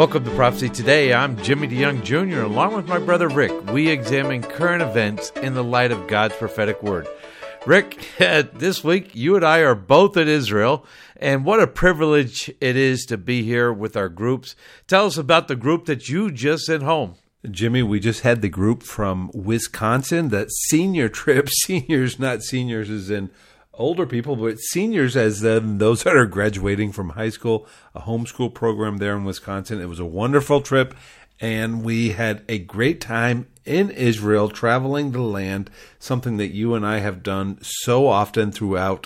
Welcome to Prophecy Today. I'm Jimmy DeYoung Jr. Along with my brother Rick, we examine current events in the light of God's prophetic word. Rick, this week you and I are both in Israel, and what a privilege it is to be here with our groups. Tell us about the group that you just sent home. Jimmy, we just had the group from Wisconsin, that senior trip. Seniors, not seniors as in older people, but seniors as those that are graduating from high school, a homeschool program there in Wisconsin. It was a wonderful trip, and we had a great time in Israel, traveling the land, something that you and I have done so often throughout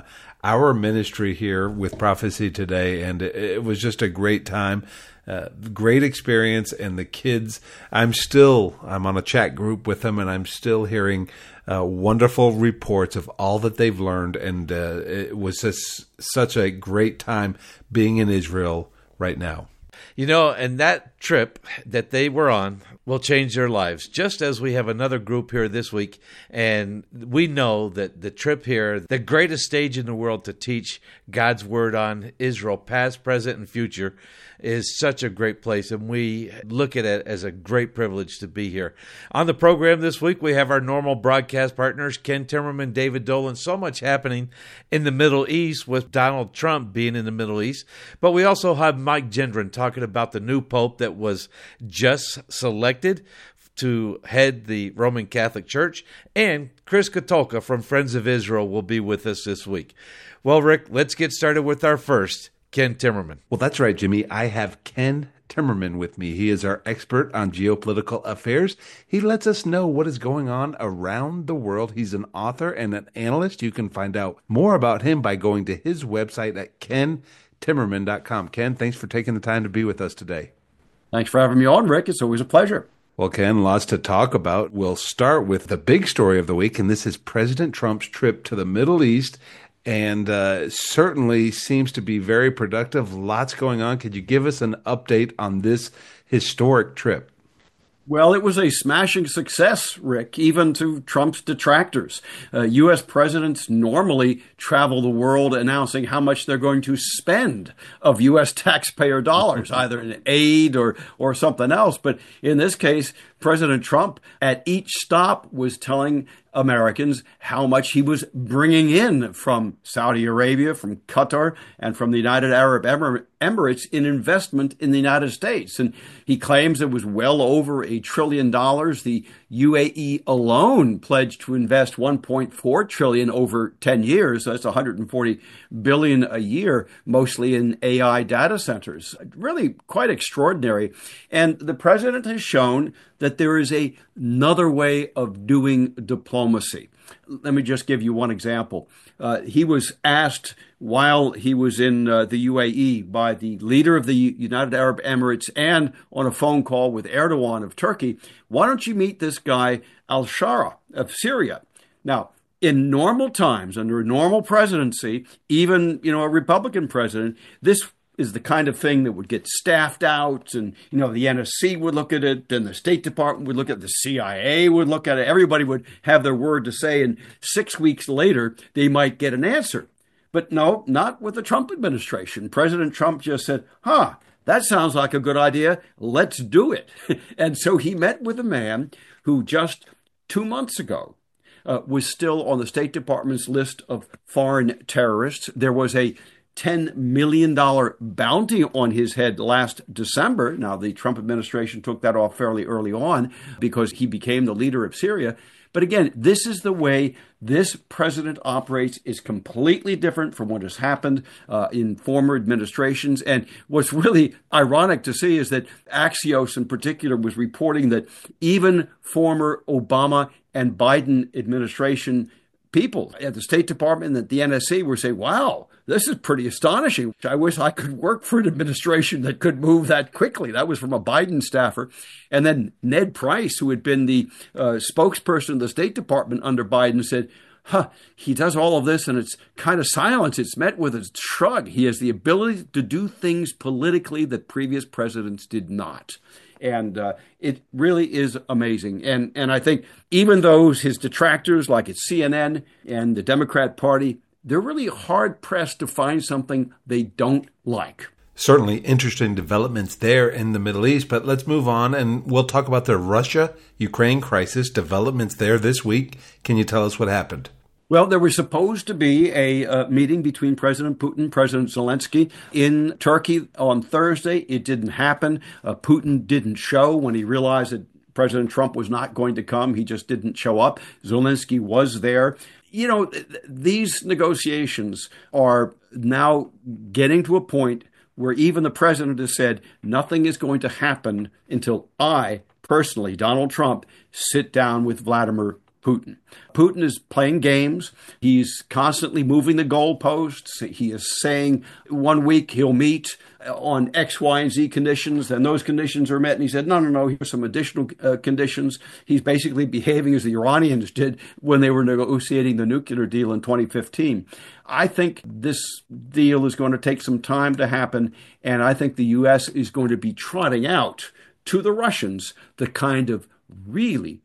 our ministry here with Prophecy Today, and it was just a great time. Great experience, and the kids, I'm on a chat group with them, and I'm still hearing wonderful reports of all that they've learned, and it was just such a great time being in Israel right now. You know, and that trip that they were on will change their lives, just as we have another group here this week. And we know that the trip here, the greatest stage in the world to teach God's word on Israel, past, present, and future, is such a great place. And we look at it as a great privilege to be here. On the program this week, we have our normal broadcast partners, Ken Timmerman, David Dolan. So much happening in the Middle East with Donald Trump being in the Middle East. But we also have Mike Gendron talking about the new pope that was just selected to head the Roman Catholic Church. And Chris Katulka from Friends of Israel will be with us this week. Well, Rick, let's get started with our first, Ken Timmerman. Well, that's right, Jimmy. I have Ken Timmerman with me. He is our expert on geopolitical affairs. He lets us know what is going on around the world. He's an author and an analyst. You can find out more about him by going to his website at kentimmerman.com. Ken, thanks for taking the time to be with us today. Thanks for having me on, Rick. It's always a pleasure. Well, Ken, lots to talk about. We'll start with the big story of the week, and this is President Trump's trip to the Middle East. And certainly seems to be very productive. Lots going on. Could you give us an update on this historic trip? Well, it was a smashing success, Rick, even to Trump's detractors. U.S. presidents normally travel the world announcing how much they're going to spend of U.S. taxpayer dollars, either in aid or something else. But in this case, President Trump at each stop was telling Americans how much he was bringing in from Saudi Arabia, from Qatar, and from the United Arab Emirates in investment in the United States. And he claims it was well over $1 trillion. The UAE alone pledged to invest $1.4 trillion over 10 years. That's $140 billion a year, mostly in AI data centers. Really quite extraordinary. And the president has shown that there is another way of doing diplomacy. Let me just give you one example. He was asked while he was in the UAE by the leader of the United Arab Emirates and on a phone call with Erdogan of Turkey, why don't you meet this guy al-Shara of Syria? Now, in normal times, under a normal presidency, even a Republican president, this is the kind of thing that would get staffed out, and the NSC would look at it, and the State Department would look at it, the CIA would look at it, everybody would have their word to say, and 6 weeks later, they might get an answer. But no, not with the Trump administration. President Trump just said, that sounds like a good idea, let's do it. And so he met with a man who just 2 months ago was still on the State Department's list of foreign terrorists. There was a $10 million bounty on his head last December. Now, the Trump administration took that off fairly early on because he became the leader of Syria. But again, this is the way this president operates, is completely different from what has happened in former administrations. And what's really ironic to see is that Axios in particular was reporting that even former Obama and Biden administration people at the State Department and at the NSC were saying, wow, this is pretty astonishing. I wish I could work for an administration that could move that quickly. That was from a Biden staffer. And then Ned Price, who had been the spokesperson of the State Department under Biden, said, he does all of this and it's kind of silence. It's met with a shrug. He has the ability to do things politically that previous presidents did not. And it really is amazing. And I think even those, his detractors like at CNN and the Democrat Party, they're really hard-pressed to find something they don't like. Certainly interesting developments there in the Middle East, but let's move on and we'll talk about the Russia-Ukraine crisis, developments there this week. Can you tell us what happened? Well, there was supposed to be a meeting between President Putin and President Zelensky in Turkey on Thursday. It didn't happen. Putin didn't show when he realized that President Trump was not going to come. He just didn't show up. Zelensky was there. You know, these negotiations are now getting to a point where even the president has said nothing is going to happen until I, personally, Donald Trump, sit down with Vladimir Putin. Putin is playing games. He's constantly moving the goalposts. He is saying 1 week he'll meet on X, Y, and Z conditions, and those conditions are met. And he said, no, here's some additional conditions. He's basically behaving as the Iranians did when they were negotiating the nuclear deal in 2015. I think this deal is going to take some time to happen, and I think the U.S. is going to be trotting out to the Russians the kind of really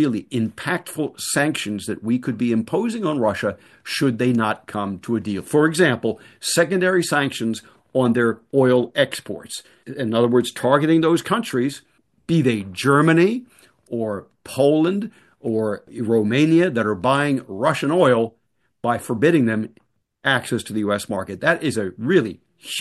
impactful sanctions that we could be imposing on Russia should they not come to a deal. For example, secondary sanctions on their oil exports. In other words, targeting those countries, be they Germany or Poland or Romania, that are buying Russian oil, by forbidding them access to the U.S. market. That is a really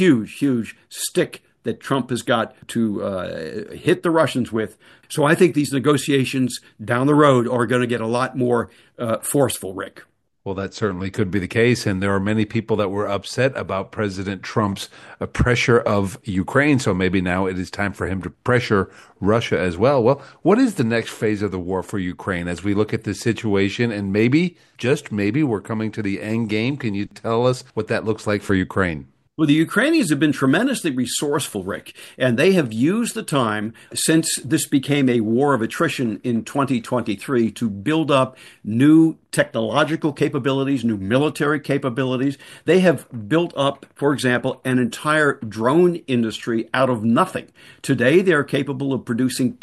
huge stick that Trump has got to hit the Russians with. So I think these negotiations down the road are going to get a lot more forceful, Rick. Well, that certainly could be the case, and there are many people that were upset about President Trump's pressure of Ukraine, so maybe now it is time for him to pressure Russia as well. Well, what is the next phase of the war for Ukraine as we look at this situation, and maybe, just maybe, we're coming to the end game? Can you tell us what that looks like for Ukraine? Well, the Ukrainians have been tremendously resourceful, Rick, and they have used the time since this became a war of attrition in 2023 to build up new technological capabilities, new military capabilities. They have built up, for example, an entire drone industry out of nothing. Today, they are capable of producing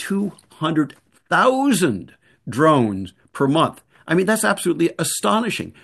200,000 drones per month. I mean, that's absolutely astonishing.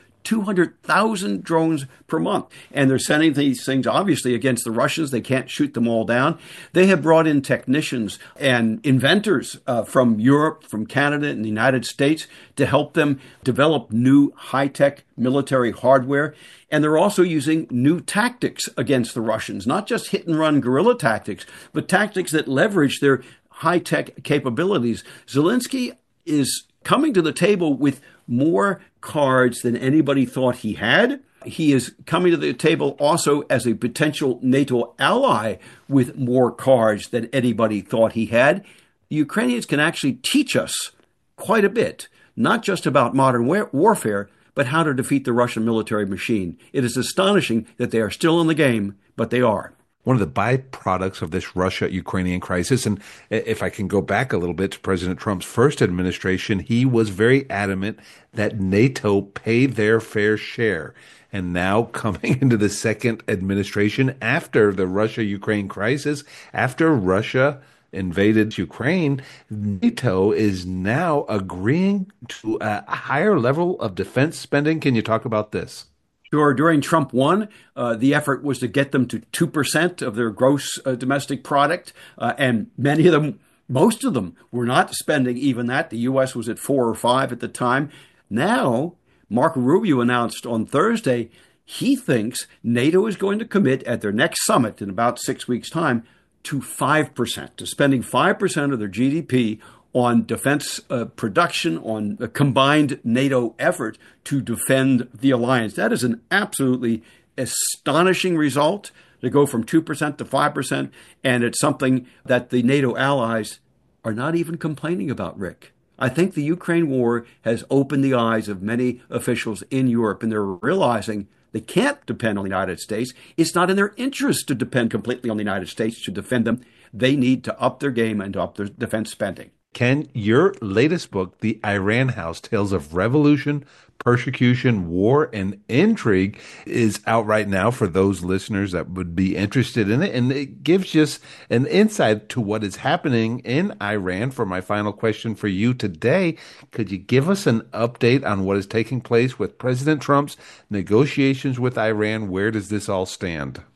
200,000 drones per month. And they're sending these things, obviously, against the Russians. They can't shoot them all down. They have brought in technicians and inventors from Europe, from Canada, and the United States to help them develop new high-tech military hardware. And they're also using new tactics against the Russians, not just hit-and-run guerrilla tactics, but tactics that leverage their high-tech capabilities. Zelensky is coming to the table with more cards than anybody thought he had. He is coming to the table also as a potential NATO ally with more cards than anybody thought he had. The Ukrainians can actually teach us quite a bit, not just about modern warfare, but how to defeat the Russian military machine. It is astonishing that they are still in the game, but they are. One of the byproducts of this Russia-Ukrainian crisis, and if I can go back a little bit to President Trump's first administration, he was very adamant that NATO pay their fair share. And now coming into the second administration after the Russia-Ukraine crisis, after Russia invaded Ukraine, NATO is now agreeing to a higher level of defense spending. Can you talk about this? Sure. During Trump 1, the effort was to get them to 2% of their gross domestic product. And many of them, most of them, were not spending even that. The U.S. was at 4 or 5 at the time. Now, Marco Rubio announced on Thursday, he thinks NATO is going to commit at their next summit in about 6 weeks' time to 5%, to spending 5% of their GDP on defense production, on a combined NATO effort to defend the alliance. That is an absolutely astonishing result, to go from 2% to 5%, and it's something that the NATO allies are not even complaining about, Rick. I think the Ukraine war has opened the eyes of many officials in Europe, and they're realizing they can't depend on the United States. It's not in their interest to depend completely on the United States to defend them. They need to up their game and to up their defense spending. Ken, your latest book, The Iran House, Tales of Revolution, Persecution, War, and Intrigue, is out right now for those listeners that would be interested in it. And it gives us an insight to what is happening in Iran. For my final question for you today, could you give us an update on what is taking place with President Trump's negotiations with Iran? Where does this all stand?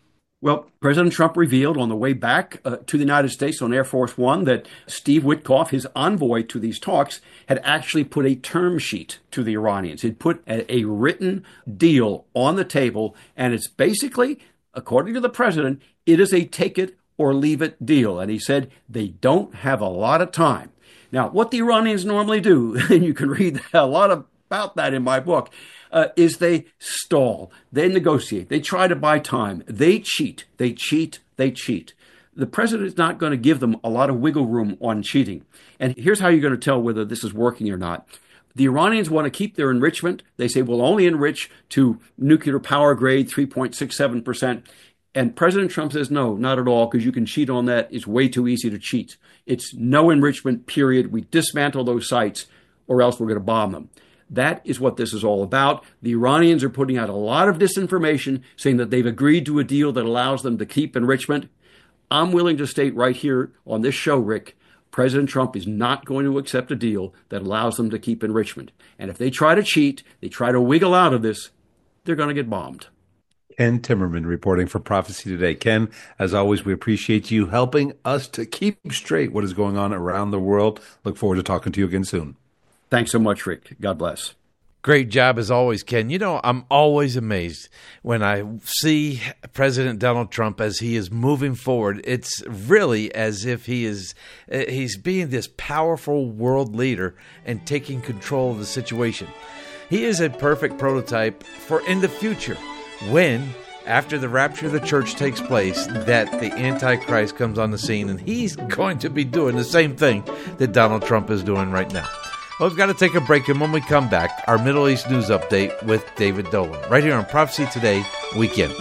Well, President Trump revealed on the way back to the United States on Air Force One that Steve Witkoff, his envoy to these talks, had actually put a term sheet to the Iranians. He'd put a written deal on the table, and it's basically, according to the president, it is a take it or leave it deal. And he said they don't have a lot of time. Now, what the Iranians normally do, and you can read a lot about that in my book, is they stall, they negotiate, they try to buy time, they cheat. The president is not going to give them a lot of wiggle room on cheating. And here's how you're going to tell whether this is working or not. The Iranians want to keep their enrichment. They say we'll only enrich to nuclear power grade 3.67%. And President Trump says, no, not at all, because you can cheat on that. It's way too easy to cheat. It's no enrichment, period. We dismantle those sites, or else we're going to bomb them. That is what this is all about. The Iranians are putting out a lot of disinformation, saying that they've agreed to a deal that allows them to keep enrichment. I'm willing to state right here on this show, Rick, President Trump is not going to accept a deal that allows them to keep enrichment. And if they try to cheat, they try to wiggle out of this, they're going to get bombed. Ken Timmerman reporting for Prophecy Today. Ken, as always, we appreciate you helping us to keep straight what is going on around the world. Look forward to talking to you again soon. Thanks so much, Rick. God bless. Great job as always, Ken. You know, I'm always amazed when I see President Donald Trump as he is moving forward. It's really as if he's being this powerful world leader and taking control of the situation. He is a perfect prototype for in the future when, after the rapture of the church takes place, that the Antichrist comes on the scene, and he's going to be doing the same thing that Donald Trump is doing right now. Well, we've got to take a break, and when we come back, our Middle East news update with David Dolan, right here on Prophecy Today Weekend.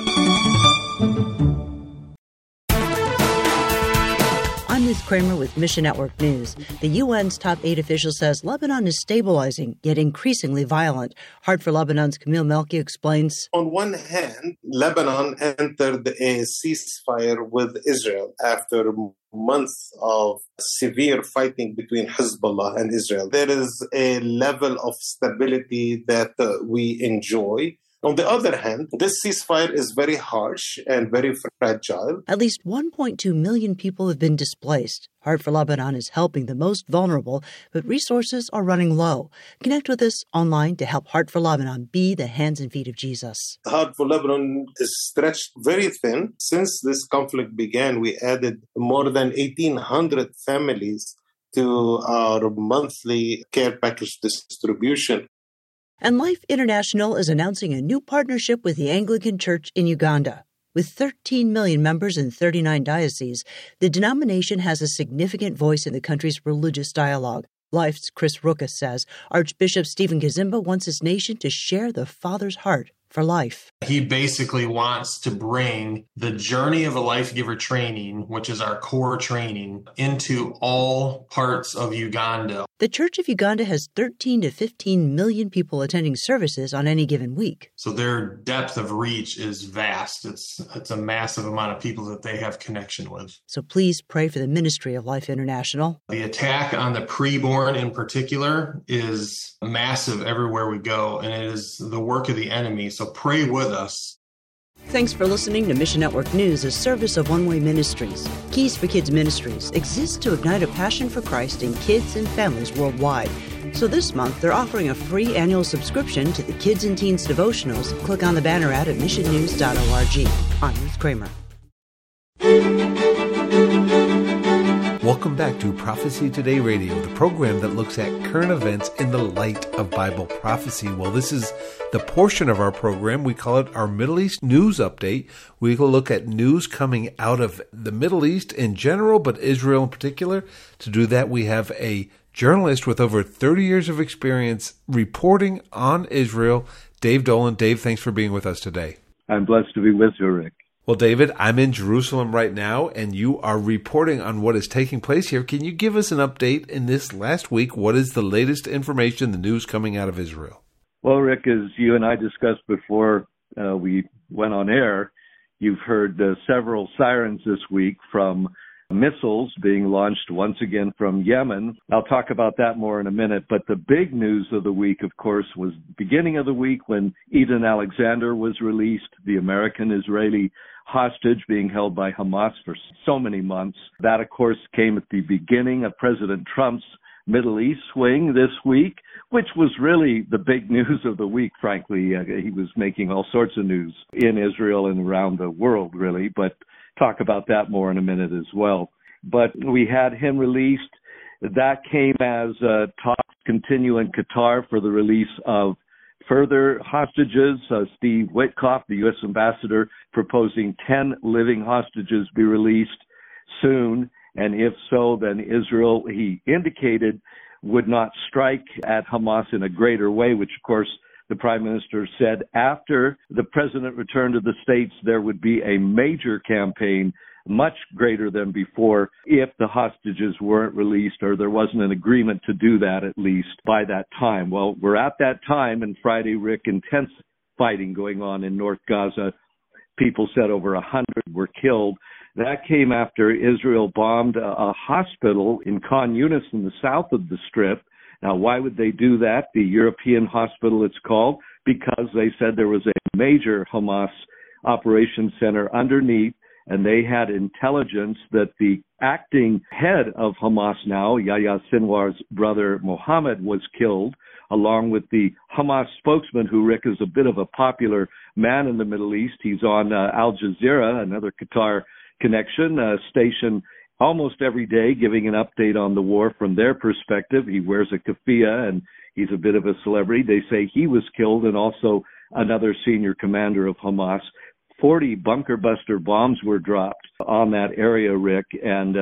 I'm Ruth Kramer with Mission Network News. The UN's top 8 official says Lebanon is stabilizing, yet increasingly violent. Heart for Lebanon's Camille Melki explains. On one hand, Lebanon entered a ceasefire with Israel after months of severe fighting between Hezbollah and Israel. There is a level of stability that we enjoy. On the other hand, this ceasefire is very harsh and very fragile. At least 1.2 million people have been displaced. Heart for Lebanon is helping the most vulnerable, but resources are running low. Connect with us online to help Heart for Lebanon be the hands and feet of Jesus. Heart for Lebanon is stretched very thin. Since this conflict began, we added more than 1,800 families to our monthly care package distribution. And Life International is announcing a new partnership with the Anglican Church in Uganda. With 13 million members in 39 dioceses, the denomination has a significant voice in the country's religious dialogue. Life's Chris Ruckus says Archbishop Stephen Kazimba wants his nation to share the Father's heart for life. He basically wants to bring the journey of a life giver training, which is our core training, into all parts of Uganda. The Church of Uganda has 13 to 15 million people attending services on any given week. So their depth of reach is vast. It's a massive amount of people that they have connection with. So please pray for the ministry of Life International. The attack on the preborn in particular is massive everywhere we go, and it is the work of the enemy. So pray with us. Thanks for listening to Mission Network News, a service of One Way Ministries. Keys for Kids Ministries exists to ignite a passion for Christ in kids and families worldwide. So this month, they're offering a free annual subscription to the Kids and Teens devotionals. Click on the banner ad at missionnews.org. I'm Ruth Kramer. Welcome back to Prophecy Today Radio, the program that looks at current events in the light of Bible prophecy. Well, this is the portion of our program. We call it our Middle East News Update. We will look at news coming out of the Middle East in general, but Israel in particular. To do that, we have a journalist with over 30 years of experience reporting on Israel, Dave Dolan. Dave, thanks for being with us today. I'm blessed to be with you, Rick. Well, David, I'm in Jerusalem right now, and you are reporting on what is taking place here. Can you give us an update in this last week? What is the latest information, the news coming out of Israel? Well, Rick, as you and I discussed before we went on air, you've heard several sirens this week from missiles being launched once again from Yemen. I'll talk about that more in a minute, but the big news of the week, of course, was beginning of the week when Eden Alexander was released, the American-Israeli hostage being held by Hamas for so many months. That, of course, came at the beginning of President Trump's Middle East swing this week, which was really the big news of the week, frankly. He was making all sorts of news in Israel and around the world, really, but talk about that more in a minute as well. But we had him released. That came as talks continue in Qatar for the release of further hostages. Steve Witkoff, the U.S. ambassador, proposing 10 living hostages be released soon. And if so, then Israel, he indicated, would not strike at Hamas in a greater way, which, of course, the prime minister said after the president returned to the States, there would be a major campaign, much greater than before, if the hostages weren't released or there wasn't an agreement to do that, at least by that time. Well, we're at that time, and Friday, Rick, intense fighting going on in North Gaza. People said over 100 were killed. That came after Israel bombed a hospital in Khan Yunis in the south of the Strip. Now, why would they do that? The European hospital, it's called, because they said there was a major Hamas operations center underneath, and they had intelligence that the acting head of Hamas now, Yahya Sinwar's brother Mohammed, was killed, along with the Hamas spokesman, who, Rick, is a bit of a popular man in the Middle East. He's on Al Jazeera, another Qatar connection, station almost every day, giving an update on the war from their perspective. He wears a keffiyeh, and he's a bit of a celebrity. They say he was killed, and also another senior commander of Hamas. 40 bunker buster bombs were dropped on that area, Rick, and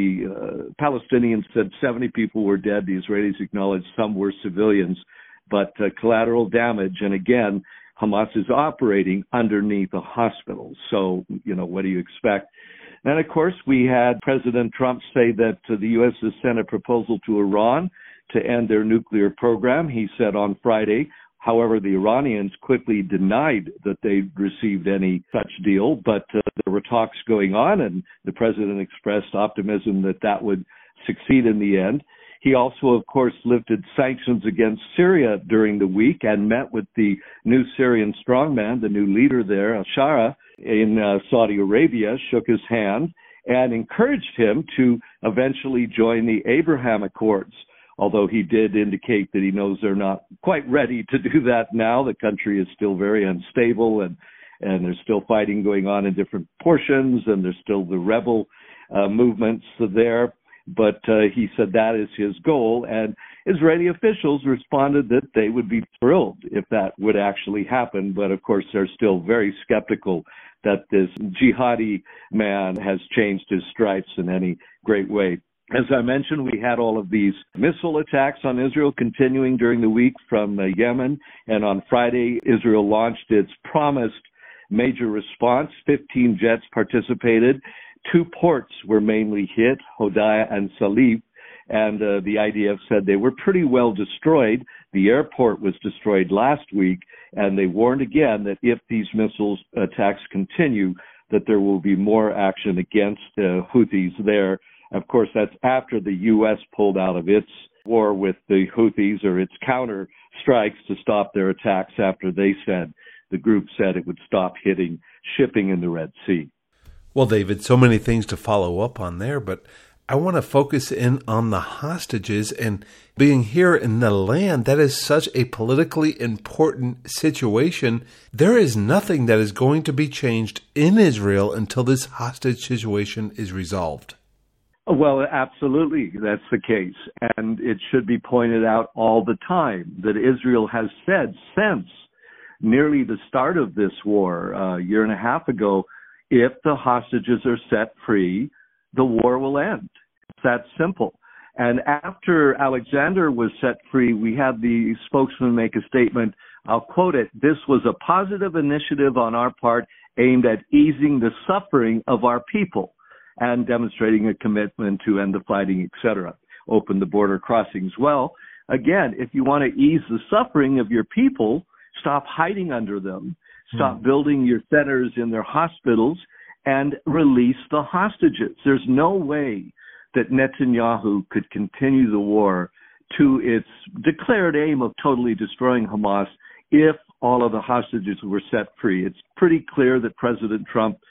the Palestinians said 70 people were dead. The Israelis acknowledged some were civilians, but collateral damage. And again, Hamas is operating underneath a hospital. So, what do you expect? And, of course, we had President Trump say that the U.S. has sent a proposal to Iran to end their nuclear program. He said on Friday. However, the Iranians quickly denied that they'd received any such deal, but there were talks going on, and the president expressed optimism that that would succeed in the end. He also, of course, lifted sanctions against Syria during the week and met with the new Syrian strongman, the new leader there, al-Shara, in Saudi Arabia, shook his hand, and encouraged him to eventually join the Abraham Accords. Although he did indicate that he knows they're not quite ready to do that now. The country is still very unstable, and there's still fighting going on in different portions, and there's still the rebel movements there. But he said that is his goal, and Israeli officials responded that they would be thrilled if that would actually happen. But, of course, they're still very skeptical that this jihadi man has changed his stripes in any great way. As I mentioned, we had all of these missile attacks on Israel continuing during the week from Yemen. And on Friday, Israel launched its promised major response. 15 jets participated. 2 ports were mainly hit, Hodaya and Salif. And the IDF said they were pretty well destroyed. The airport was destroyed last week. And they warned again that if these missile attacks continue, that there will be more action against the Houthis there. Of course, that's after the U.S. pulled out of its war with the Houthis, or its counter strikes to stop their attacks after the group said it would stop hitting shipping in the Red Sea. Well, David, so many things to follow up on there, but I want to focus in on the hostages and being here in the land. That is such a politically important situation. There is nothing that is going to be changed in Israel until this hostage situation is resolved. Well, absolutely, that's the case. And it should be pointed out all the time that Israel has said since nearly the start of this war, a year and a half ago, if the hostages are set free, the war will end. It's that simple. And after Alexander was set free, we had the spokesman make a statement. I'll quote it. "This was a positive initiative on our part aimed at easing the suffering of our people and demonstrating a commitment to end the fighting, etc. Open the border crossings." Well, again, if you want to ease the suffering of your people, stop hiding under them, stop building your centers in their hospitals, and release the hostages. There's no way that Netanyahu could continue the war to its declared aim of totally destroying Hamas if all of the hostages were set free. It's pretty clear that President Trump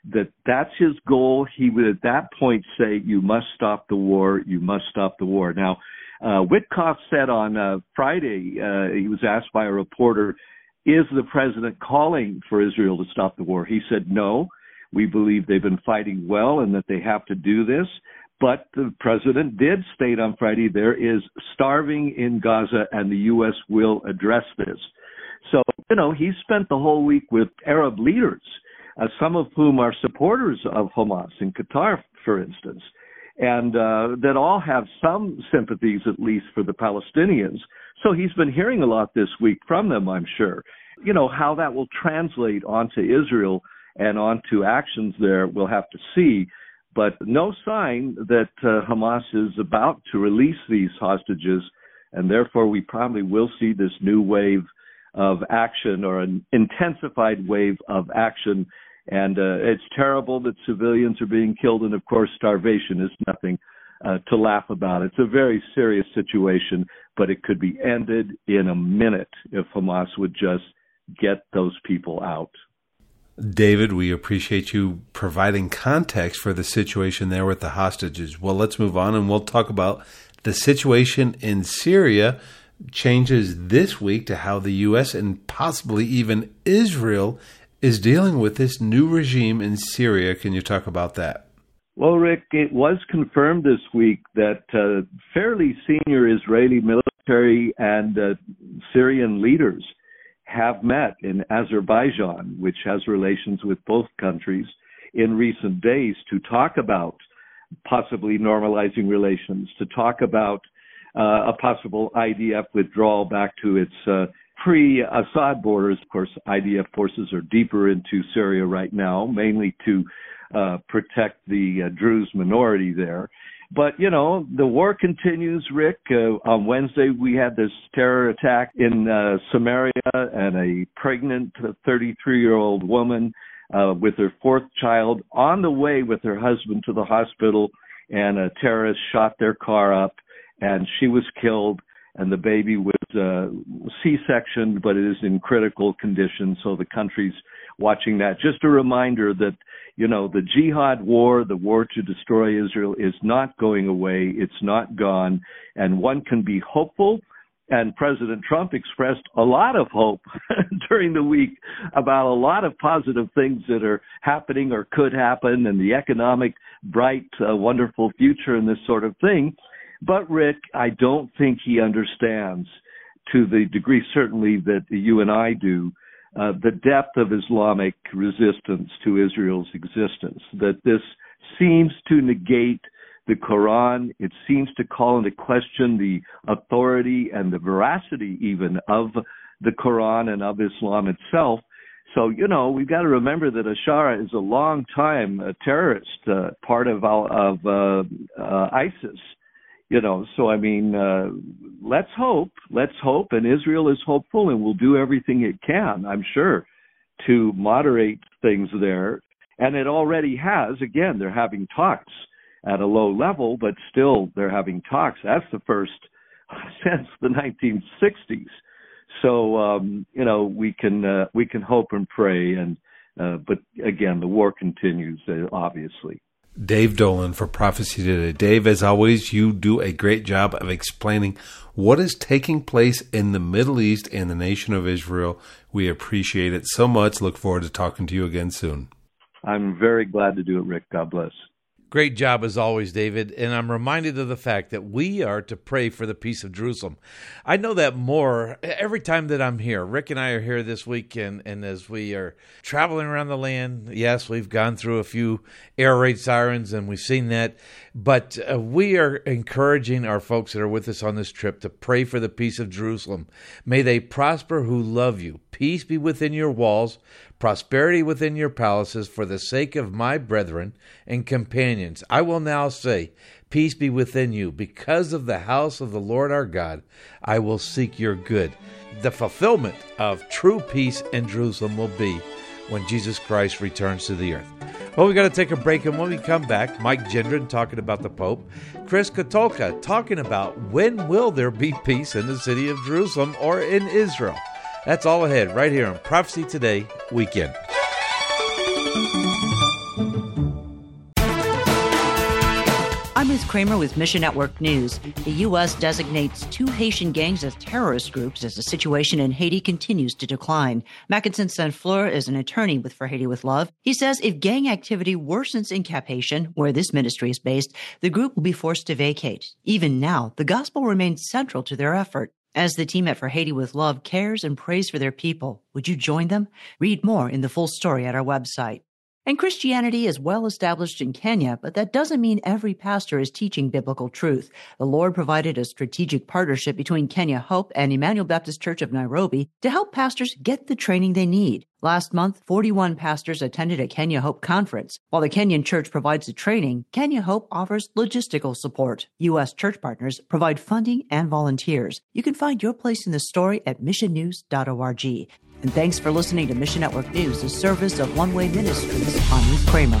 that's his goal. He would at that point say, you must stop the war, you must stop the war. Now, Witkoff said on Friday, he was asked by a reporter, is the president calling for Israel to stop the war? He said, no, we believe they've been fighting well and that they have to do this. But the president did state on Friday there is starving in Gaza and the U.S. will address this. So, he spent the whole week with Arab leaders, some of whom are supporters of Hamas in Qatar, for instance, and that all have some sympathies, at least, for the Palestinians. So he's been hearing a lot this week from them, I'm sure. How that will translate onto Israel and onto actions there, we'll have to see. But no sign that Hamas is about to release these hostages, and therefore we probably will see this new wave of action, or an intensified wave of action. And it's terrible that civilians are being killed, and of course starvation is nothing to laugh about. It's a very serious situation, but it could be ended in a minute if Hamas would just get those people out. David, we appreciate you providing context for the situation there with the hostages. Well, let's move on, and we'll talk about the situation in Syria. Changes this week to how the U.S. and possibly even Israel is dealing with this new regime in Syria. Can you talk about that? Well, Rick, it was confirmed this week that fairly senior Israeli military and Syrian leaders have met in Azerbaijan, which has relations with both countries, in recent days to talk about possibly normalizing relations, to talk about a possible IDF withdrawal back to its pre-Assad borders. Of course, IDF forces are deeper into Syria right now, mainly to protect the Druze minority there. But, the war continues, Rick. On Wednesday, we had this terror attack in Samaria, and a pregnant 33-year-old woman with her fourth child on the way with her husband to the hospital, and a terrorist shot their car up, and she was killed, and the baby was C-sectioned, but it is in critical condition, so the country's watching that. Just a reminder that, the jihad war, the war to destroy Israel, is not going away. It's not gone. And one can be hopeful. And President Trump expressed a lot of hope during the week about a lot of positive things that are happening or could happen, and the economic, bright, wonderful future and this sort of thing. But, Rick, I don't think he understands, to the degree certainly that you and I do, the depth of Islamic resistance to Israel's existence, that this seems to negate the Quran. It seems to call into question the authority and the veracity even of the Quran and of Islam itself. So, we've got to remember that Ashara is a long-time terrorist, part of ISIS. So let's hope, and Israel is hopeful and will do everything it can, I'm sure, to moderate things there. And it already has. Again, they're having talks at a low level, but still they're having talks. That's the first since the 1960s. So, we can hope and pray, but again, the war continues, obviously. Dave Dolan for Prophecy Today. Dave, as always, you do a great job of explaining what is taking place in the Middle East and the nation of Israel. We appreciate it so much. Look forward to talking to you again soon. I'm very glad to do it, Rick. God bless. Great job as always, David. And I'm reminded of the fact that we are to pray for the peace of Jerusalem. I know that more every time that I'm here. Rick and I are here this week, and as we are traveling around the land, yes, we've gone through a few air raid sirens, and we've seen that. But we are encouraging our folks that are with us on this trip to pray for the peace of Jerusalem. May they prosper who love you. Peace be within your walls, prosperity within your palaces, for the sake of my brethren and companions. I will now say, peace be within you. Because of the house of the Lord our God, I will seek your good. The fulfillment of true peace in Jerusalem will be when Jesus Christ returns to the earth. Well, we got to take a break, and when we come back, Mike Gendron talking about the Pope, Chris Katulka talking about when will there be peace in the city of Jerusalem or in Israel. That's all ahead right here on Prophecy Today Weekend. I'm Ruth Kramer with Mission Network News. The U.S. designates 2 Haitian gangs as terrorist groups as the situation in Haiti continues to decline. Mackinson Saint-Fleur is an attorney with For Haiti with Love. He says if gang activity worsens in Cap-Haïtien, where this ministry is based, the group will be forced to vacate. Even now, the gospel remains central to their effort. As the team at For Haiti with Love cares and prays for their people, would you join them? Read more in the full story at our website. And Christianity is well established in Kenya, but that doesn't mean every pastor is teaching biblical truth. The Lord provided a strategic partnership between Kenya Hope and Emmanuel Baptist Church of Nairobi to help pastors get the training they need. Last month, 41 pastors attended a Kenya Hope conference. While the Kenyan church provides the training, Kenya Hope offers logistical support. U.S. church partners provide funding and volunteers. You can find your place in the story at missionnews.org. And thanks for listening to Mission Network News, the service of One Way Ministries. I'm Ruth Kramer.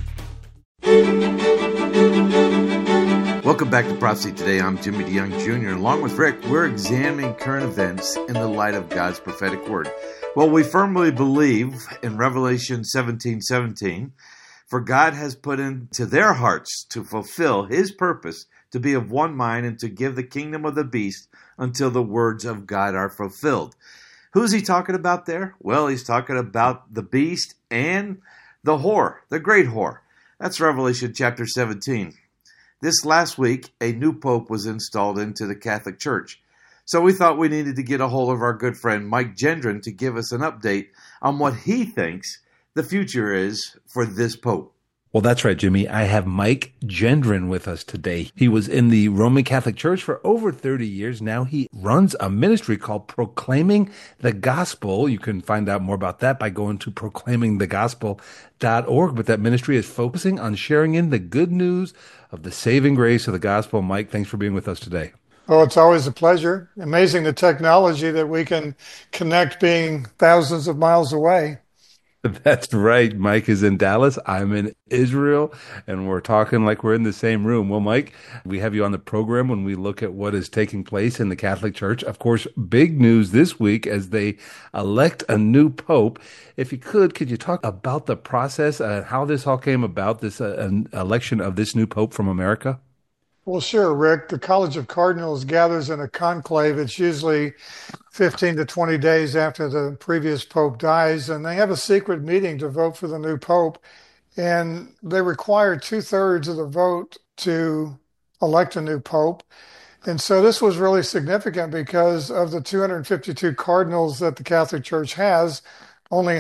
Welcome back to Prophecy Today. I'm Jimmy DeYoung Jr. Along with Rick, we're examining current events in the light of God's prophetic word. Well, we firmly believe in Revelation 17:17, for God has put into their hearts to fulfill his purpose to be of one mind and to give the kingdom of the beast until the words of God are fulfilled. Who's he talking about there? Well, he's talking about the beast and the whore, the great whore. That's Revelation chapter 17. This last week, a new pope was installed into the Catholic Church. So we thought we needed to get a hold of our good friend Mike Gendron to give us an update on what he thinks the future is for this pope. Well, that's right, Jimmy. I have Mike Gendron with us today. He was in the Roman Catholic Church for over 30 years. Now he runs a ministry called Proclaiming the Gospel. You can find out more about that by going to proclaimingthegospel.org. But that ministry is focusing on sharing in the good news of the saving grace of the gospel. Mike, thanks for being with us today. Oh, it's always a pleasure. Amazing the technology that we can connect being thousands of miles away. That's right. Mike is in Dallas. I'm in Israel, and we're talking like we're in the same room. Well, Mike, we have you on the program when we look at what is taking place in the Catholic Church. Of course, big news this week as they elect a new pope. If you could you talk about the process, how this all came about, this election of this new pope from America? Well, sure, Rick. The College of Cardinals gathers in a conclave. It's usually 15 to 20 days after the previous pope dies, and they have a secret meeting to vote for the new pope. And they require 2/3 of the vote to elect a new pope. And so this was really significant because of the 252 cardinals that the Catholic Church has, only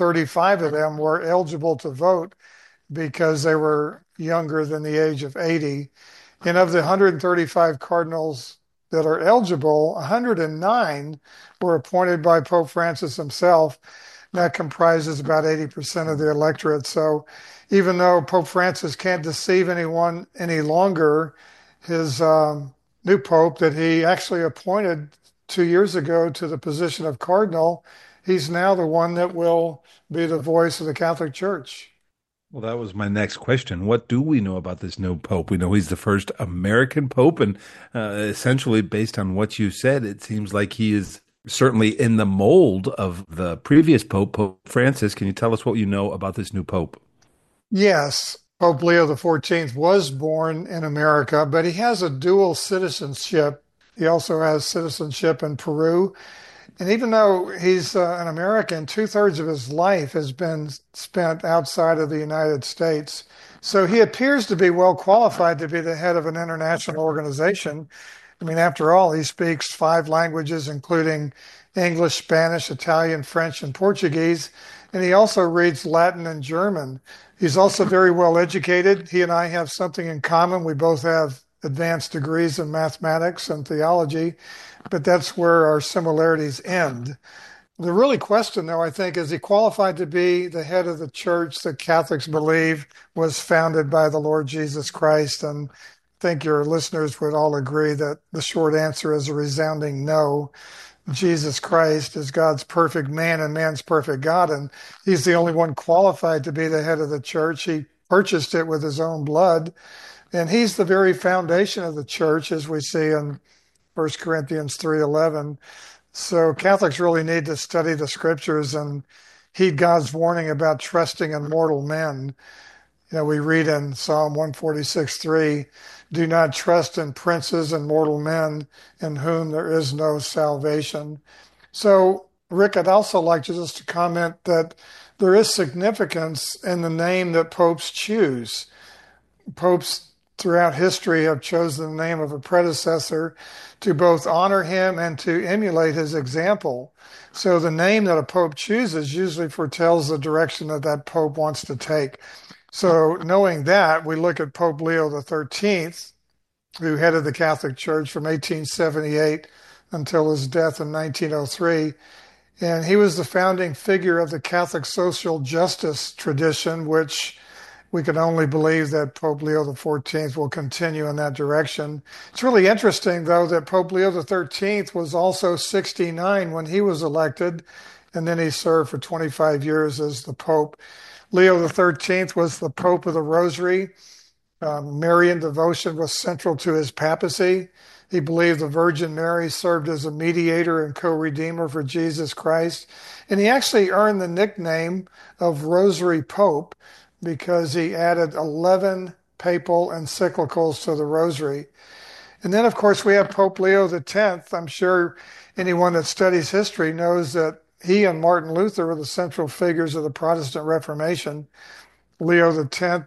135 of them were eligible to vote because they were younger than the age of 80. And of the 135 cardinals that are eligible, 109 were appointed by Pope Francis himself. That comprises about 80% of the electorate. So even though Pope Francis can't deceive anyone any longer, his new pope that he actually appointed 2 years ago to the position of cardinal, he's now the one that will be the voice of the Catholic Church. Well, that was my next question. What do we know about this new pope? We know he's the first American pope, and essentially based on what you said, it seems like he is certainly in the mold of the previous pope, Pope Francis. Can you tell us what you know about this new pope? Yes, Pope Leo XIV was born in America, but he has a dual citizenship. He also has citizenship in Peru. And even though he's an American, 2/3 of his life has been spent outside of the United States. So he appears to be well qualified to be the head of an international organization. I mean, after all, he speaks 5 languages, including English, Spanish, Italian, French, and Portuguese. And he also reads Latin and German. He's also very well educated. He and I have something in common. We both have advanced degrees in mathematics and theology, but that's where our similarities end. The really question, though, I think, is he qualified to be the head of the church that Catholics believe was founded by the Lord Jesus Christ? And I think your listeners would all agree that the short answer is a resounding no. Jesus Christ is God's perfect man and man's perfect God, and he's the only one qualified to be the head of the church. He purchased it with his own blood, and he's the very foundation of the church, as we see in 1 Corinthians 3:11. So Catholics really need to study the scriptures and heed God's warning about trusting in mortal men. We read in Psalm 146:3, "Do not trust in princes and mortal men in whom there is no salvation." So, Rick, I'd also like just to comment that there is significance in the name that popes choose. Popes throughout history have chosen the name of a predecessor to both honor him and to emulate his example. So the name that a pope chooses usually foretells the direction that that pope wants to take. So knowing that, we look at Pope Leo XIII, who headed the Catholic Church from 1878 until his death in 1903. And he was the founding figure of the Catholic social justice tradition, which we can only believe that Pope Leo XIV will continue in that direction. It's really interesting, though, that Pope Leo XIII was also 69 when he was elected, and then he served for 25 years as the Pope. Leo XIII was the Pope of the Rosary. Marian devotion was central to his papacy. He believed the Virgin Mary served as a mediator and co-redeemer for Jesus Christ. And he actually earned the nickname of Rosary Pope because he added 11 papal encyclicals to the Rosary. And then, of course, we have Pope Leo X. I'm sure anyone that studies history knows that he and Martin Luther were the central figures of the Protestant Reformation. Leo X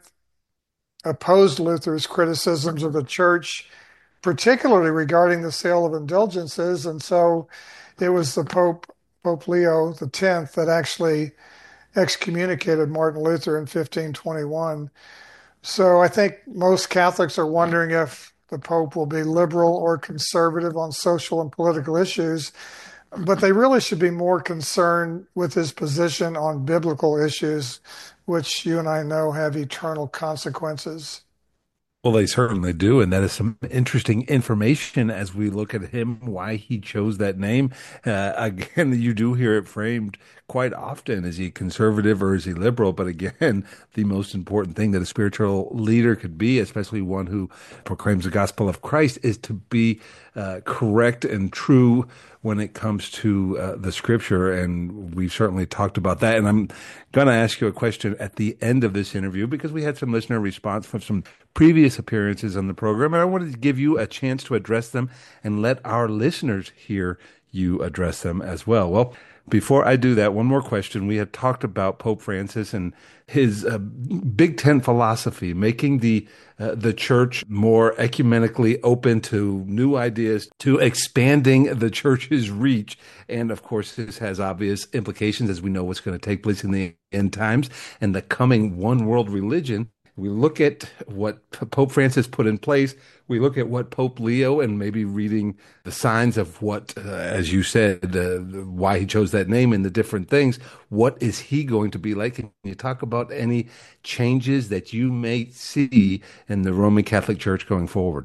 opposed Luther's criticisms of the church, particularly regarding the sale of indulgences. And so it was the Pope Leo X, that actually excommunicated Martin Luther in 1521. So I think most Catholics are wondering if the Pope will be liberal or conservative on social and political issues, but they really should be more concerned with his position on biblical issues, which you and I know have eternal consequences. Well, they certainly do, and that is some interesting information as we look at him, why he chose that name. Again, you do hear it framed quite often. Is he conservative or is he liberal? But again, the most important thing that a spiritual leader could be, especially one who proclaims the gospel of Christ, is to be correct and true when it comes to the scripture. And we've certainly talked about that. And I'm going to ask you a question at the end of this interview because we had some listener response from some previous appearances on the program. And I wanted to give you a chance to address them and let our listeners hear you address them as well. Well, before I do that, one more question. We had talked about Pope Francis and his Big Ten philosophy, making the church more ecumenically open to new ideas, to expanding the church's reach. And of course, this has obvious implications as we know what's going to take place in the end times and the coming one world religion. We look at what Pope Francis put in place. We look at what Pope Leo, and maybe reading the signs of what, as you said, why he chose that name and the different things. What is he going to be like? Can you talk about any changes that you may see in the Roman Catholic Church going forward?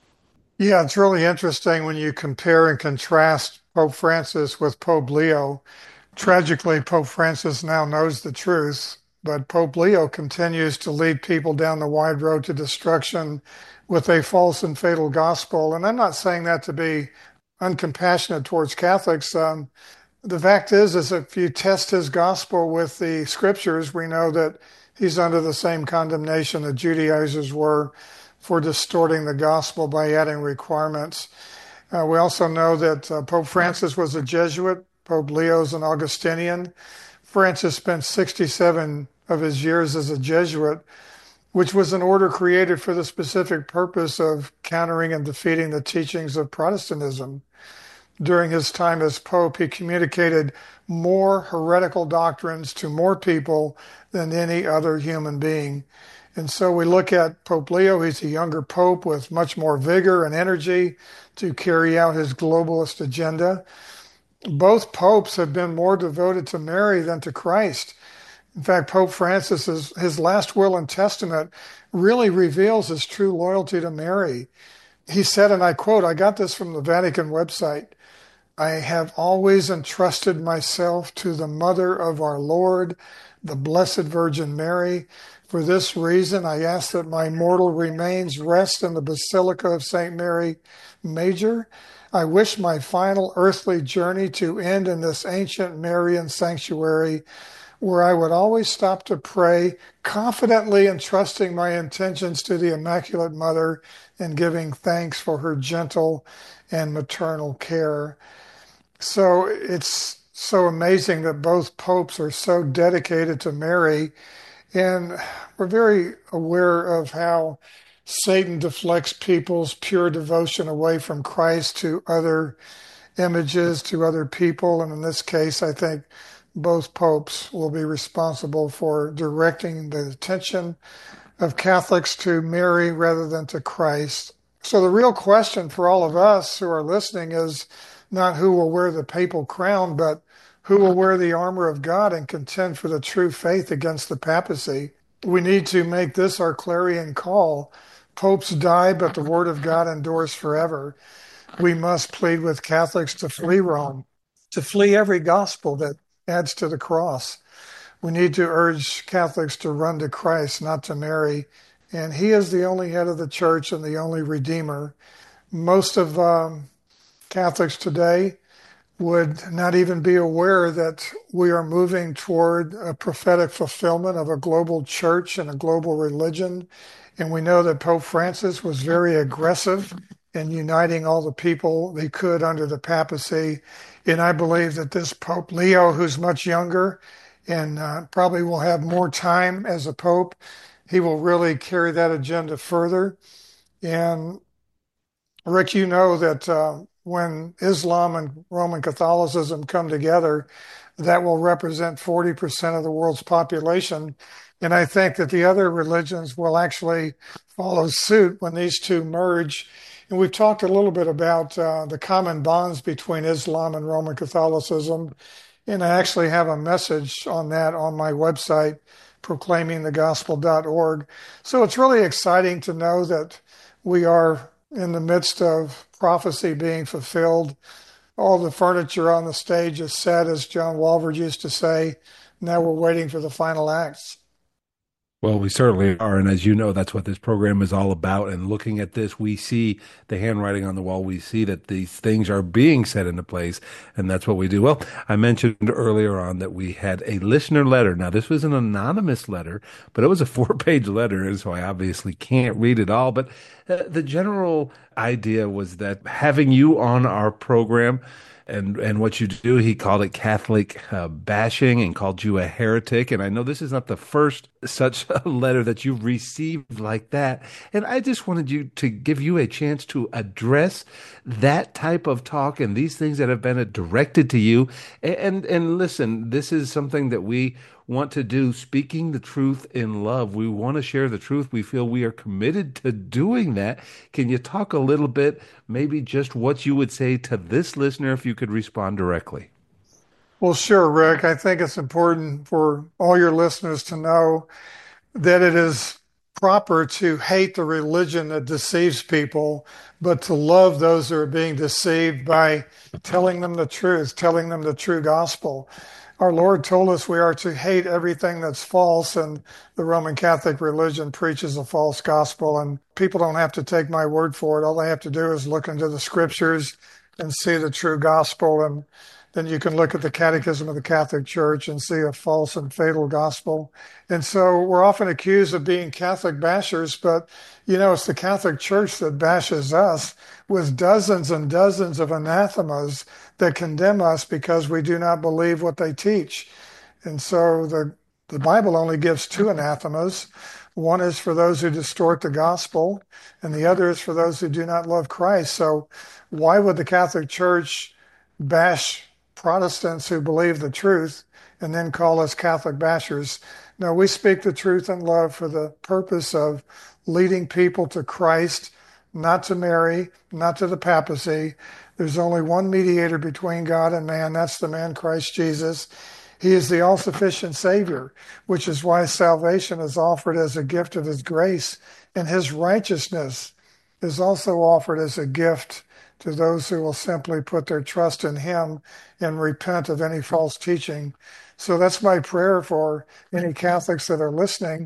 Yeah, it's really interesting when you compare and contrast Pope Francis with Pope Leo. Tragically, Pope Francis now knows the truth, but Pope Leo continues to lead people down the wide road to destruction with a false and fatal gospel. And I'm not saying that to be uncompassionate towards Catholics. The fact is if you test his gospel with the scriptures, we know that he's under the same condemnation the Judaizers were for distorting the gospel by adding requirements. We also know that Pope Francis was a Jesuit. Pope Leo's an Augustinian. Francis spent 67 of his years as a Jesuit, which was an order created for the specific purpose of countering and defeating the teachings of Protestantism. During his time as Pope, he communicated more heretical doctrines to more people than any other human being. And so we look at Pope Leo. He's a younger Pope with much more vigor and energy to carry out his globalist agenda. Both popes have been more devoted to Mary than to Christ. In fact, Pope Francis, his last will and testament really reveals his true loyalty to Mary. He said, and I quote, I got this from the Vatican website, "I have always entrusted myself to the Mother of our Lord, the Blessed Virgin Mary. For this reason, I ask that my mortal remains rest in the Basilica of St. Mary Major. I wish my final earthly journey to end in this ancient Marian sanctuary where I would always stop to pray, confidently entrusting my intentions to the Immaculate Mother and giving thanks for her gentle and maternal care. So it's so amazing that both popes are so dedicated to Mary, and we're very aware of how Satan deflects people's pure devotion away from Christ to other images, to other people. And in this case, I think both popes will be responsible for directing the attention of Catholics to Mary rather than to Christ. So the real question for all of us who are listening is not who will wear the papal crown, but who will wear the armor of God and contend for the true faith against the papacy. We need to make this our clarion call. Popes die, but the word of God endures forever. We must plead with Catholics to flee Rome, to flee every gospel that adds to the cross. We need to urge Catholics to run to Christ, not to Mary. And he is the only head of the church and the only redeemer. Most of Catholics today would not even be aware that we are moving toward a prophetic fulfillment of a global church and a global religion. And we know that Pope Francis was very aggressive in uniting all the people they could under the papacy. And I believe that this Pope Leo, who's much younger and probably will have more time as a pope, he will really carry that agenda further. And Rick, you know that when Islam and Roman Catholicism come together, that will represent 40% of the world's population. And I think that the other religions will actually follow suit when these two merge. And we've talked a little bit about the common bonds between Islam and Roman Catholicism. And I actually have a message on that on my website, proclaimingthegospel.org. So it's really exciting to know that we are in the midst of prophecy being fulfilled. All the furniture on the stage is set, as John Walvoord used to say. Now we're waiting for the final acts. Well, we certainly are. And as you know, that's what this program is all about. And looking at this, we see the handwriting on the wall. We see that these things are being set into place. And that's what we do. Well, I mentioned earlier on that we had a listener letter. Now, this was an anonymous letter, but it was a 4-page letter. And so I obviously can't read it all. But the general idea was that having you on our program and what you do, he called it Catholic bashing and called you a heretic. And I know this is not the first such a letter that you've received like that. And I just wanted you to give you a chance to address that type of talk and these things that have been directed to you. And listen, this is something that we want to do, speaking the truth in love. We want to share the truth. We feel we are committed to doing that. Can you talk a little bit, maybe just what you would say to this listener if you could respond directly? Well, sure, Rick. I think it's important for all your listeners to know that it is proper to hate the religion that deceives people, but to love those who are being deceived by telling them the truth, telling them the true gospel. Our Lord told us we are to hate everything that's false, and the Roman Catholic religion preaches a false gospel, and people don't have to take my word for it. All they have to do is look into the scriptures and see the true gospel, and then you can look at the Catechism of the Catholic Church and see a false and fatal gospel. And so we're often accused of being Catholic bashers, but, you know, it's the Catholic Church that bashes us with dozens and dozens of anathemas that condemn us because we do not believe what they teach. And so the Bible only gives 2 anathemas. One is for those who distort the gospel, and the other is for those who do not love Christ. So why would the Catholic Church bash Protestants who believe the truth and then call us Catholic bashers? No, we speak the truth in love for the purpose of leading people to Christ, not to Mary, not to the papacy. There's only one mediator between God and man. That's the man Christ Jesus. He is the all-sufficient Savior, which is why salvation is offered as a gift of his grace, and his righteousness is also offered as a gift to those who will simply put their trust in him and repent of any false teaching. So that's my prayer for any Catholics that are listening,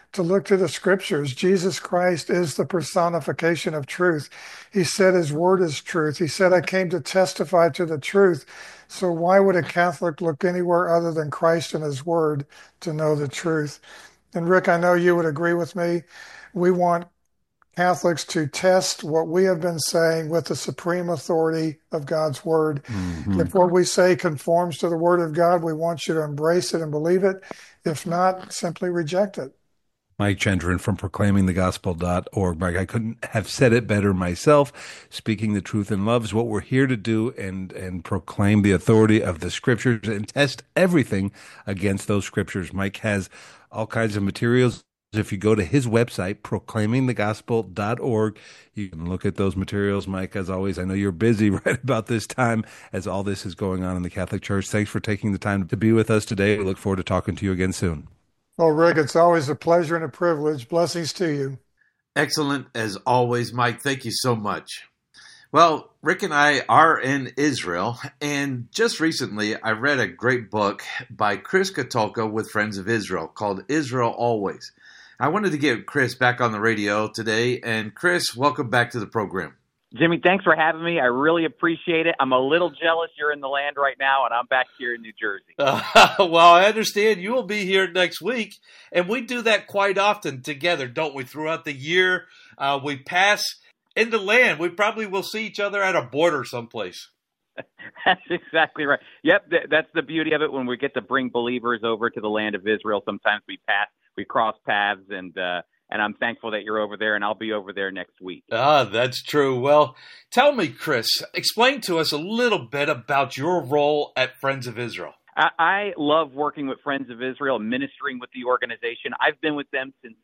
to look to the scriptures. Jesus Christ is the personification of truth. He said his word is truth. He said, I came to testify to the truth. So why would a Catholic look anywhere other than Christ and his word to know the truth? And Rick, I know you would agree with me. We want Catholics to test what we have been saying with the supreme authority of God's word. Mm-hmm. If what we say conforms to the word of God, we want you to embrace it and believe it. If not, simply reject it. Mike Gendron from proclaimingthegospel.org. Mike, I couldn't have said it better myself. Speaking the truth in love is what we're here to do, and proclaim the authority of the scriptures and test everything against those scriptures. Mike has all kinds of materials. If you go to his website, proclaimingthegospel.org, you can look at those materials. Mike, as always, I know you're busy right about this time as all this is going on in the Catholic Church. Thanks for taking the time to be with us today. We look forward to talking to you again soon. Well, Rick, it's always a pleasure and a privilege. Blessings to you. Excellent as always, Mike. Thank you so much. Well, Rick and I are in Israel, and just recently I read a great book by Chris Katulka with Friends of Israel called Israel Always. I wanted to get Chris back on the radio today, and Chris, welcome back to the program. Jimmy, thanks for having me. I really appreciate it. I'm a little jealous you're in the land right now, and I'm back here in New Jersey. Well, I understand you will be here next week, and we do that quite often together, don't we? Throughout the year, we pass in the land. We probably will see each other at a border someplace. That's exactly right. Yep, that's the beauty of it. When we get to bring believers over to the land of Israel, sometimes we cross paths, and I'm thankful that you're over there, and I'll be over there next week. That's true. Well, tell me, Chris, explain to us a little bit about your role at Friends of Israel. I love working with Friends of Israel, ministering with the organization. I've been with them since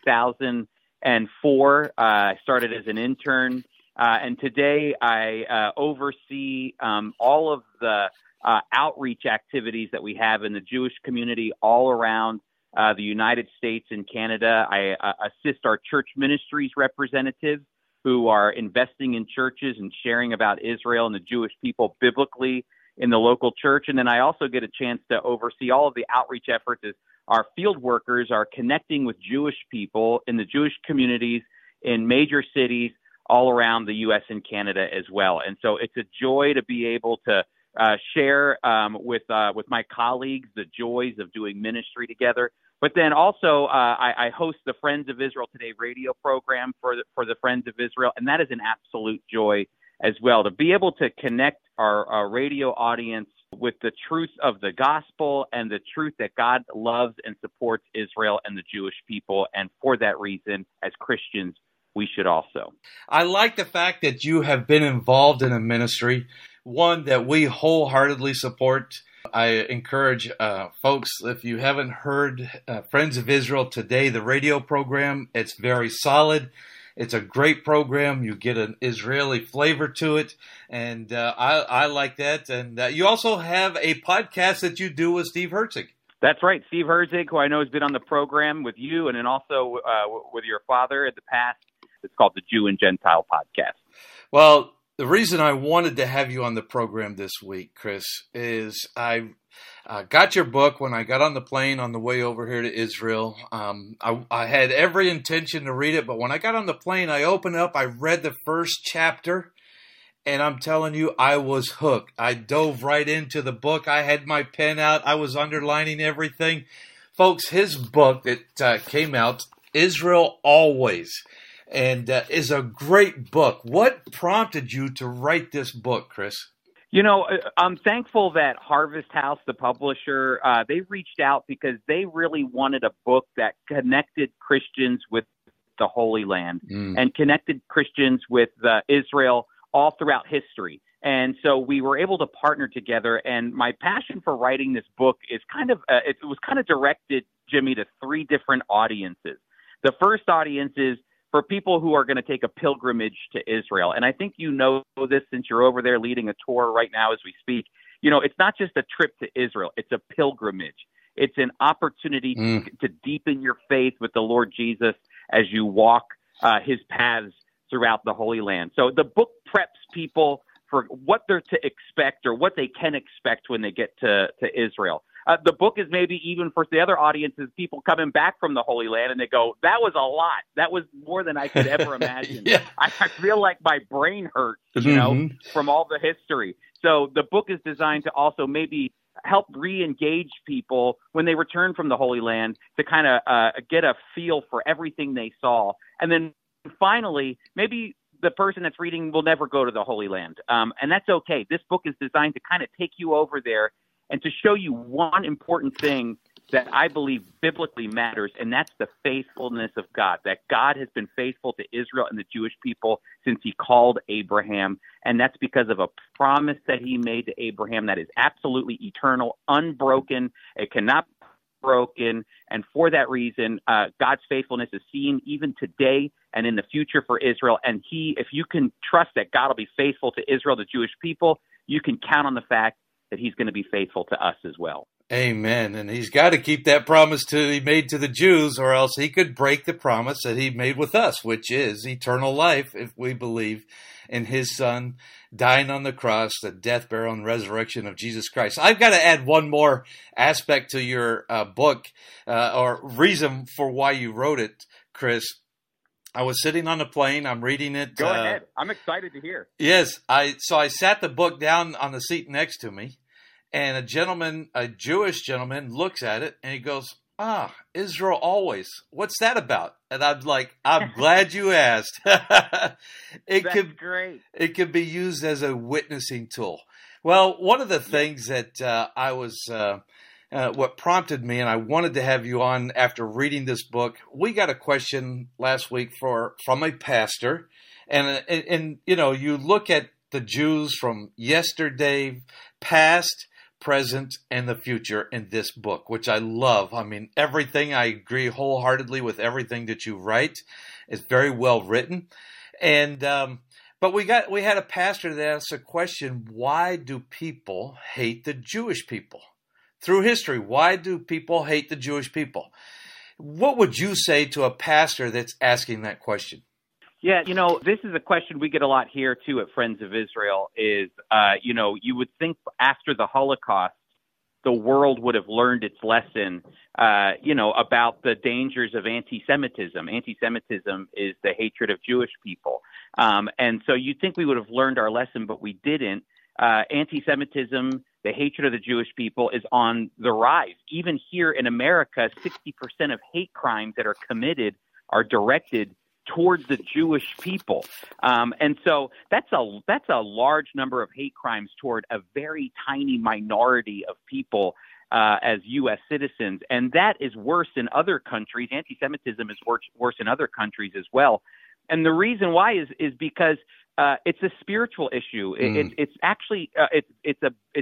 2004. I started as an intern, and today I oversee all of the outreach activities that we have in the Jewish community all around the United States and Canada. I assist our church ministries representatives who are investing in churches and sharing about Israel and the Jewish people biblically in the local church. And then I also get a chance to oversee all of the outreach efforts as our field workers are connecting with Jewish people in the Jewish communities in major cities all around the U.S. and Canada as well. And so it's a joy to be able to share with my colleagues the joys of doing ministry together. But then also I host the Friends of Israel Today radio program for the Friends of Israel, and that is an absolute joy as well, to be able to connect our radio audience with the truth of the gospel and the truth that God loves and supports Israel and the Jewish people. And for that reason, as Christians, we should also. I like the fact that you have been involved in a ministry, one that we wholeheartedly support. I encourage folks, if you haven't heard Friends of Israel Today, the radio program, it's very solid. It's a great program. You get an Israeli flavor to it, and I like that. And you also have a podcast that you do with Steve Herzig. That's right. Steve Herzig, who I know has been on the program with you and then also with your father in the past. It's called the Jew and Gentile Podcast. Well, the reason I wanted to have you on the program this week, Chris, is I got your book when I got on the plane on the way over here to Israel. I had every intention to read it, but when I got on the plane, I opened up, I read the first chapter, and I'm telling you, I was hooked. I dove right into the book. I had my pen out. I was underlining everything. Folks, his book that came out, Israel Always, and is a great book. What prompted you to write this book, Chris? You know, I'm thankful that Harvest House, the publisher, they reached out because they really wanted a book that connected Christians with the Holy Land and connected Christians with Israel all throughout history. And so we were able to partner together. And my passion for writing this book is it was kind of directed, Jimmy, to three different audiences. The first audience is for people who are going to take a pilgrimage to Israel. And I think you know this since you're over there leading a tour right now as we speak. You know, it's not just a trip to Israel. It's a pilgrimage. It's an opportunity to deepen your faith with the Lord Jesus as you walk his paths throughout the Holy Land. So the book preps people for what they're to expect or what they can expect when they get to Israel. The book is maybe even for the other audiences, people coming back from the Holy Land, and they go, that was a lot. That was more than I could ever imagine. Yeah. I feel like my brain hurts, from all the history. So the book is designed to also maybe help re-engage people when they return from the Holy Land to kind of get a feel for everything they saw. And then finally, maybe the person that's reading will never go to the Holy Land. And that's okay. This book is designed to kind of take you over there and to show you one important thing that I believe biblically matters, and that's the faithfulness of God, that God has been faithful to Israel and the Jewish people since he called Abraham, and that's because of a promise that he made to Abraham that is absolutely eternal, unbroken. It cannot be broken, and for that reason, God's faithfulness is seen even today and in the future for Israel, and if you can trust that God will be faithful to Israel, the Jewish people, you can count on the fact that he's going to be faithful to us as well. Amen. And he's got to keep that promise he made to the Jews, or else he could break the promise that he made with us, which is eternal life if we believe in his Son dying on the cross, the death, burial, and resurrection of Jesus Christ. I've got to add one more aspect to your book, or reason for why you wrote it, Chris. I was sitting on the plane. I'm reading it. Go ahead. I'm excited to hear. Yes. So I sat the book down on the seat next to me, and a Jewish gentleman, looks at it and he goes, Israel always. What's that about? And I'm like, I'm glad you asked. That's great. It could be used as a witnessing tool. Well, one of the things that I was what prompted me, and I wanted to have you on after reading this book, we got a question last week from a pastor, and you look at the Jews from yesterday, past, present, and the future in this book, which I love. I mean, everything, I agree wholeheartedly with everything that you write. It's very well written. And but we had a pastor that asked a question: why do people hate the Jewish people? Through history, why do people hate the Jewish people? What would you say to a pastor that's asking that question? Yeah, this is a question we get a lot here, too, at Friends of Israel, is, you would think after the Holocaust, the world would have learned its lesson, about the dangers of anti-Semitism. Anti-Semitism is the hatred of Jewish people. And so you'd think we would have learned our lesson, but we didn't. Anti-Semitism, the hatred of the Jewish people, is on the rise. Even here in America, 60% of hate crimes that are committed are directed towards the Jewish people. And so that's a large number of hate crimes toward a very tiny minority of people as U.S. citizens. And that is worse in other countries. Anti-Semitism is worse in other countries as well. And the reason why is because it's a spiritual issue. It's actually it's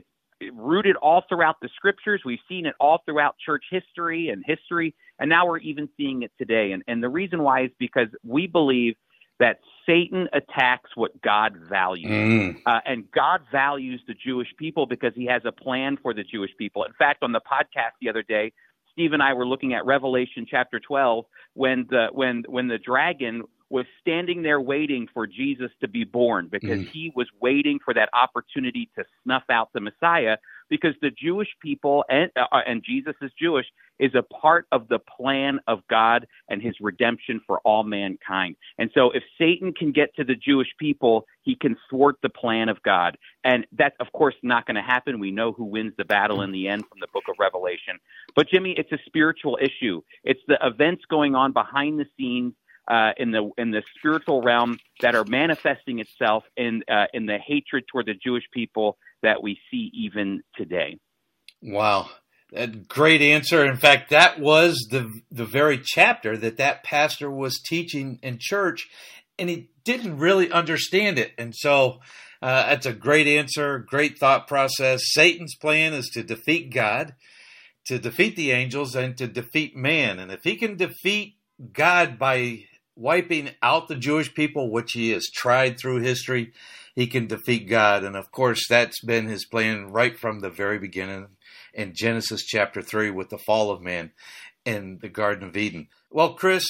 rooted all throughout the scriptures. We've seen it all throughout church history, and now we're even seeing it today. And the reason why is because we believe that Satan attacks what God values. And God values the Jewish people because he has a plan for the Jewish people. In fact, on the podcast the other day, Steve and I were looking at Revelation chapter 12 when the dragon was standing there waiting for Jesus to be born, because he was waiting for that opportunity to snuff out the Messiah, because the Jewish people, and Jesus is Jewish, is a part of the plan of God and his redemption for all mankind. And so if Satan can get to the Jewish people, he can thwart the plan of God. And that's, of course, not going to happen. We know who wins the battle in the end from the book of Revelation. But, Jimmy, it's a spiritual issue. It's the events going on behind the scenes in the spiritual realm that are manifesting itself in the hatred toward the Jewish people that we see even today. Wow. A great answer. In fact, that was the very chapter that pastor was teaching in church, and he didn't really understand it. And so that's a great answer, great thought process. Satan's plan is to defeat God, to defeat the angels, and to defeat man. And if he can defeat God by wiping out the Jewish people, which he has tried through history, he can defeat God. And of course, that's been his plan right from the very beginning in Genesis chapter 3 with the fall of man in the Garden of Eden. Well, Chris,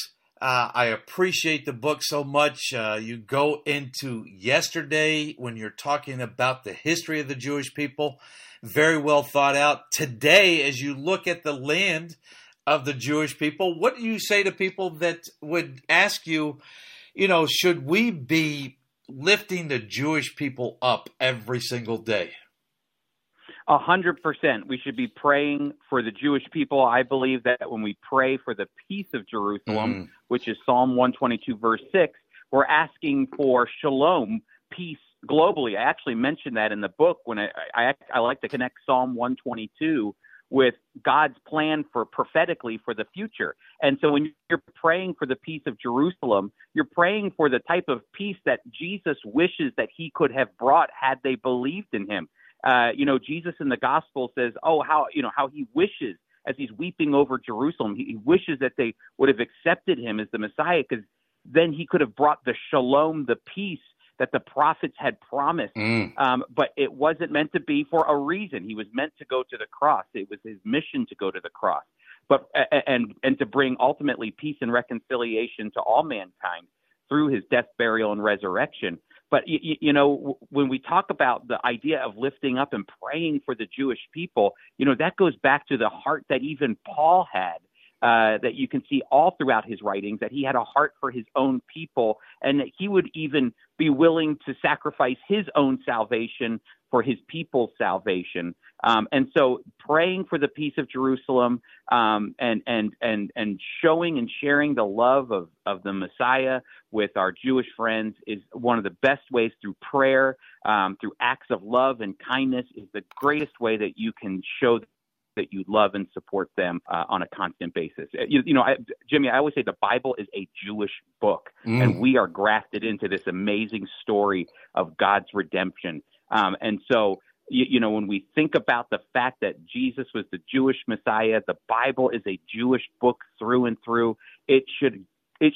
I appreciate the book so much. You go into yesterday when you're talking about the history of the Jewish people. very well thought out. Today, as you look at the land of the Jewish people, what do you say to people that would ask you, should we be lifting the Jewish people up every single day? 100%. We should be praying for the Jewish people. I believe that when we pray for the peace of Jerusalem, which is Psalm 122, verse 6, we're asking for shalom, peace globally. I actually mentioned that in the book when I like to connect Psalm 122 with God's plan for prophetically for the future. And so when you're praying for the peace of Jerusalem, you're praying for the type of peace that Jesus wishes that he could have brought had they believed in him. Jesus in the gospel says, how he wishes as he's weeping over Jerusalem, he wishes that they would have accepted him as the Messiah, because then he could have brought the shalom, the peace that the prophets had promised. But it wasn't meant to be for a reason. He was meant to go to the cross. It was his mission to go to the cross, but and to bring ultimately peace and reconciliation to all mankind through his death, burial, and resurrection. But, when we talk about the idea of lifting up and praying for the Jewish people, that goes back to the heart that even Paul had, that you can see all throughout his writings, that he had a heart for his own people, and that he would even be willing to sacrifice his own salvation for his people's salvation. And so praying for the peace of Jerusalem, and showing and sharing the love of the Messiah with our Jewish friends is one of the best ways. Through prayer, through acts of love and kindness, is the greatest way that you can show that you love and support them on a constant basis. Jimmy, I always say the Bible is a Jewish book, and we are grafted into this amazing story of God's redemption. And so, when we think about the fact that Jesus was the Jewish Messiah, the Bible is a Jewish book through and through, it should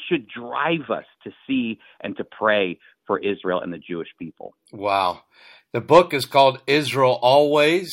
drive us to see and to pray for Israel and the Jewish people. Wow. The book is called Israel Always.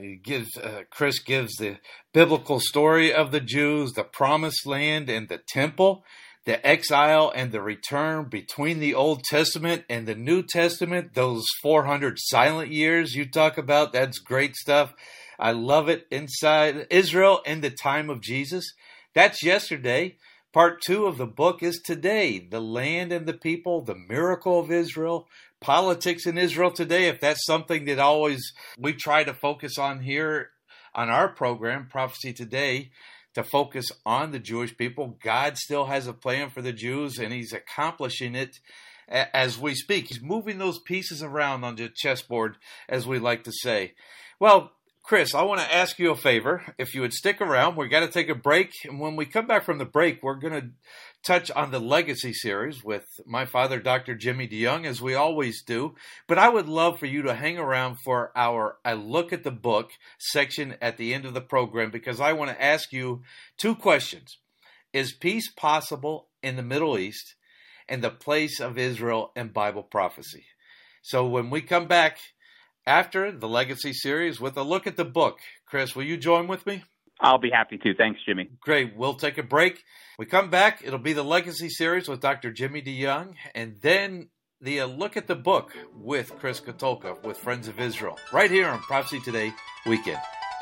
Chris gives the biblical story of the Jews, the promised land and the temple, the exile and the return between the Old Testament and the New Testament, those 400 silent years you talk about. That's great stuff. I love it. Inside Israel in the time of Jesus. That's yesterday. Part 2 of the book is today. The land and the people, the miracle of Israel, politics in Israel today. If that's something that always we try to focus on here on our program, Prophecy Today, to focus on the Jewish people. God still has a plan for the Jews, and he's accomplishing it as we speak. He's moving those pieces around on the chessboard, as we like to say. Well, Chris, I want to ask you a favor. If you would stick around, we've got to take a break. And when we come back from the break, we're going to touch on the Legacy series with my father, Dr. Jimmy DeYoung, as we always do. But I would love for you to hang around for our I Look at the Book section at the end of the program, because I want to ask you 2 questions. Is peace possible in the Middle East, and the place of Israel in Bible prophecy? So when we come back after the Legacy series with a look at the book, Chris, will you join with me? I'll be happy to. Thanks, Jimmy. Great. We'll take a break. We come back. It'll be the Legacy series with Dr. Jimmy DeYoung, and then the Look at the Book with Chris Katulka with Friends of Israel, right here on Prophecy Today Weekend.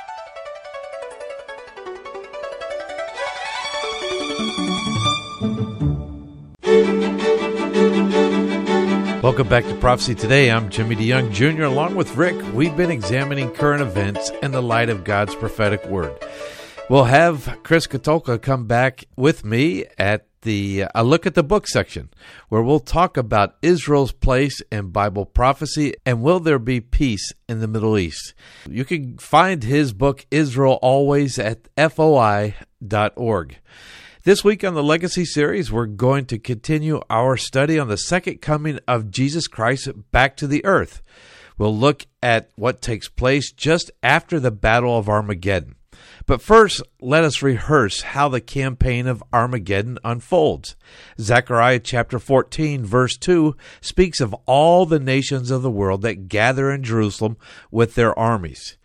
Welcome back to Prophecy Today. I'm Jimmy DeYoung Jr. along with Rick. We've been examining current events in the light of God's prophetic word. We'll have Chris Katulka come back with me at the A Look at the Book section, where we'll talk about Israel's place in Bible prophecy and will there be peace in the Middle East. You can find his book, Israel Always, at foi.org. This week on the Legacy series, we're going to continue our study on the second coming of Jesus Christ back to the earth. We'll look at what takes place just after the Battle of Armageddon. But first, let us rehearse how the campaign of Armageddon unfolds. Zechariah chapter 14, verse 2 speaks of all the nations of the world that gather in Jerusalem with their armies.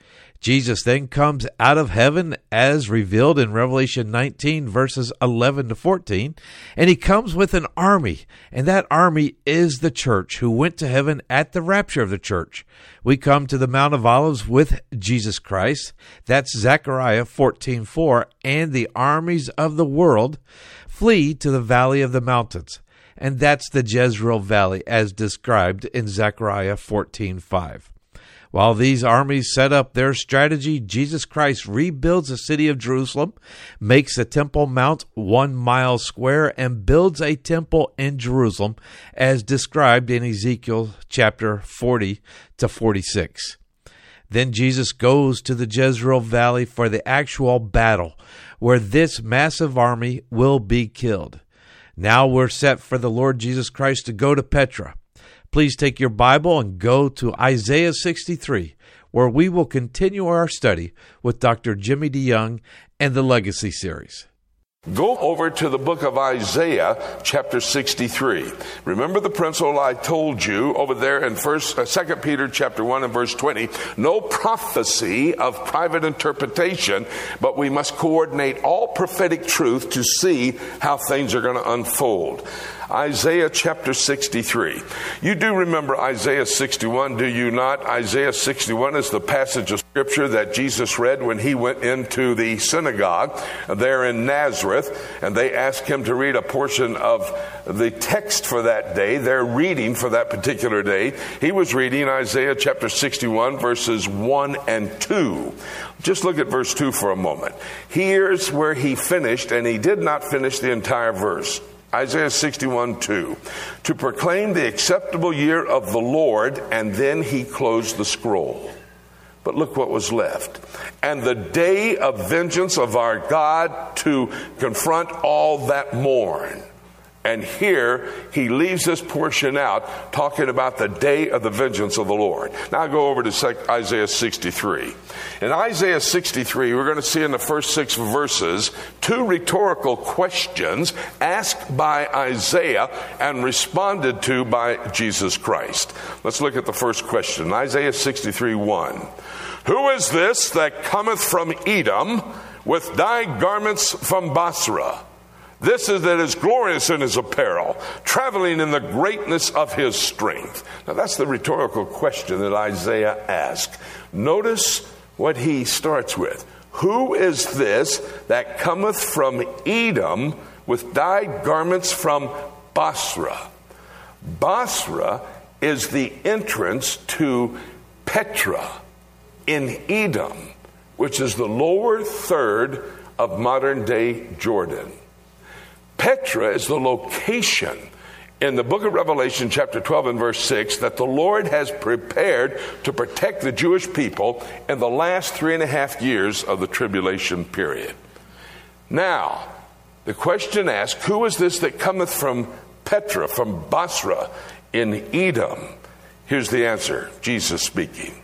Jesus then comes out of heaven as revealed in Revelation 19, verses 11 to 14, and he comes with an army, and that army is the church who went to heaven at the rapture of the church. We come to the Mount of Olives with Jesus Christ. That's Zechariah 14:4, and the armies of the world flee to the valley of the mountains. And that's the Jezreel Valley as described in Zechariah 14:5. While these armies set up their strategy, Jesus Christ rebuilds the city of Jerusalem, makes the Temple Mount 1 mile square, and builds a temple in Jerusalem as described in Ezekiel chapter 40 to 46. Then Jesus goes to the Jezreel Valley for the actual battle, where this massive army will be killed. Now we're set for the Lord Jesus Christ to go to Petra. Please take your Bible and go to Isaiah 63, where we will continue our study with Dr. Jimmy DeYoung and the Legacy Series. Go over to the book of Isaiah, chapter 63. Remember the principle I told you over there in 2 Peter chapter 1 and verse 20. No prophecy of private interpretation, but we must coordinate all prophetic truth to see how things are going to unfold. Isaiah chapter 63. You do remember Isaiah 61, do you not? Isaiah 61 is the passage of Scripture that Jesus read when he went into the synagogue there in Nazareth, and they asked him to read a portion of the text for that day, their reading for that particular day. He was reading Isaiah chapter 61, verses 1 and 2. Just look at verse 2 for a moment. Here's where he finished, and he did not finish the entire verse. Isaiah 61:2, to proclaim the acceptable year of the Lord, and then he closed the scroll. But look what was left. And the day of vengeance of our God to confront all that mourn. And here he leaves this portion out, talking about the day of the vengeance of the Lord. Now go over to Isaiah 63. In Isaiah 63, we're going to see in the first 6 verses 2 rhetorical questions asked by Isaiah and responded to by Jesus Christ. Let's look at the first question. Isaiah 63:1. Who is this that cometh from Edom with dyed garments from Basra? This is that is glorious in his apparel, traveling in the greatness of his strength. Now that's the rhetorical question that Isaiah asked. Notice what he starts with. Who is this that cometh from Edom with dyed garments from Basra? Basra is the entrance to Petra in Edom, which is the lower third of modern-day Jordan. Petra is the location in the book of Revelation, chapter 12 and verse 6, that the Lord has prepared to protect the Jewish people in the last 3.5 years of the tribulation period. Now, the question asks, who is this that cometh from Petra, from Basra in Edom? Here's the answer, Jesus speaking.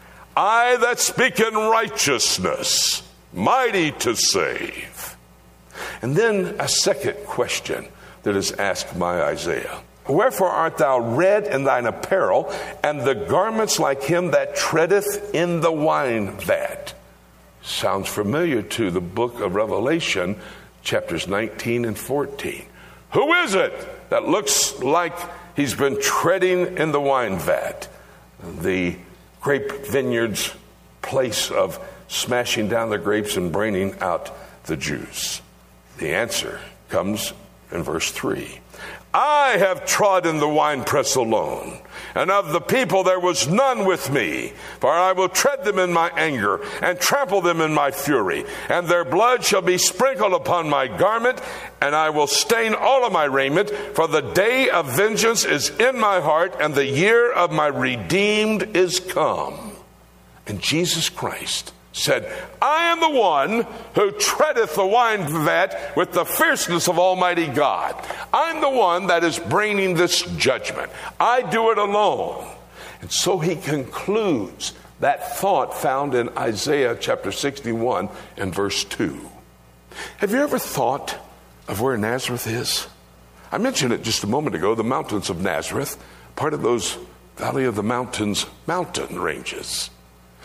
I that speak in righteousness, mighty to save. And then a second question that is asked by Isaiah. Wherefore art thou red in thine apparel, and the garments like him that treadeth in the wine vat? Sounds familiar to the book of Revelation, chapters 19 and 14. Who is it that looks like he's been treading in the wine vat? The grape vineyard's place of smashing down the grapes and bringing out the juice. The answer comes in verse 3. I have trodden the winepress alone, and of the people there was none with me. For I will tread them in my anger, and trample them in my fury. And their blood shall be sprinkled upon my garment, and I will stain all of my raiment. For the day of vengeance is in my heart, and the year of my redeemed is come. And Jesus Christ said, I am the one who treadeth the wine vat with the fierceness of Almighty God. I'm the one that is bringing this judgment. I do it alone. And so he concludes that thought found in Isaiah chapter 61 and verse 2. Have you ever thought of where Nazareth is? I mentioned it just a moment ago, the mountains of Nazareth, part of those Valley of the Mountains mountain ranges.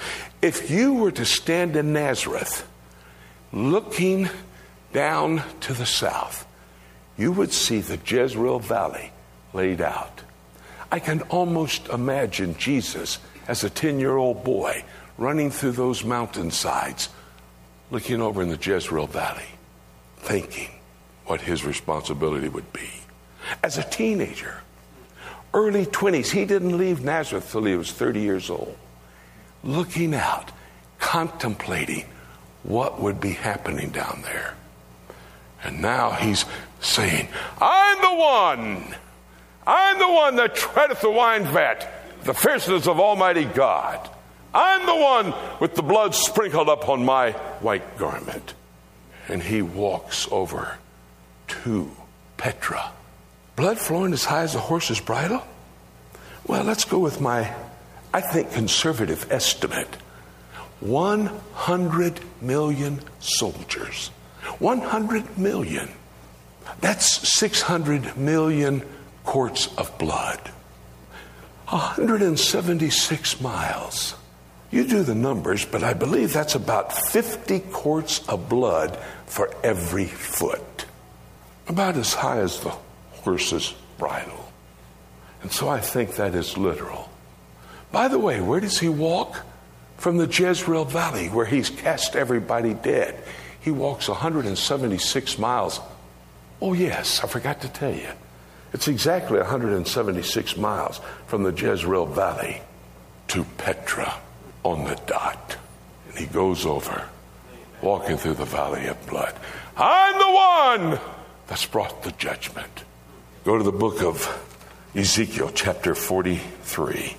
If you were to stand in Nazareth, looking down to the south, you would see the Jezreel Valley laid out. I can almost imagine Jesus as a 10-year-old boy running through those mountainsides, looking over in the Jezreel Valley, thinking what his responsibility would be. As a teenager, early 20s, he didn't leave Nazareth till he was 30 years old, looking out, contemplating what would be happening down there. And now he's saying, I'm the one that treadeth the wine vat, the fierceness of Almighty God. I'm the one with the blood sprinkled upon my white garment. And he walks over to Petra. Blood flowing as high as a horse's bridle? Well, let's go with my, I think, conservative estimate. 100 million soldiers. 100 million. That's 600 million quarts of blood. 176 miles. You do the numbers, but I believe that's about 50 quarts of blood for every foot. About as high as the horse's bridle. And so I think that is literal. By the way, where does he walk? From the Jezreel Valley, where he's cast everybody dead. He walks 176 miles. Oh yes, I forgot to tell you. It's exactly 176 miles from the Jezreel Valley to Petra on the dot. And he goes over, walking through the valley of blood. I'm the one that's brought the judgment. Go to the book of Ezekiel, chapter 43,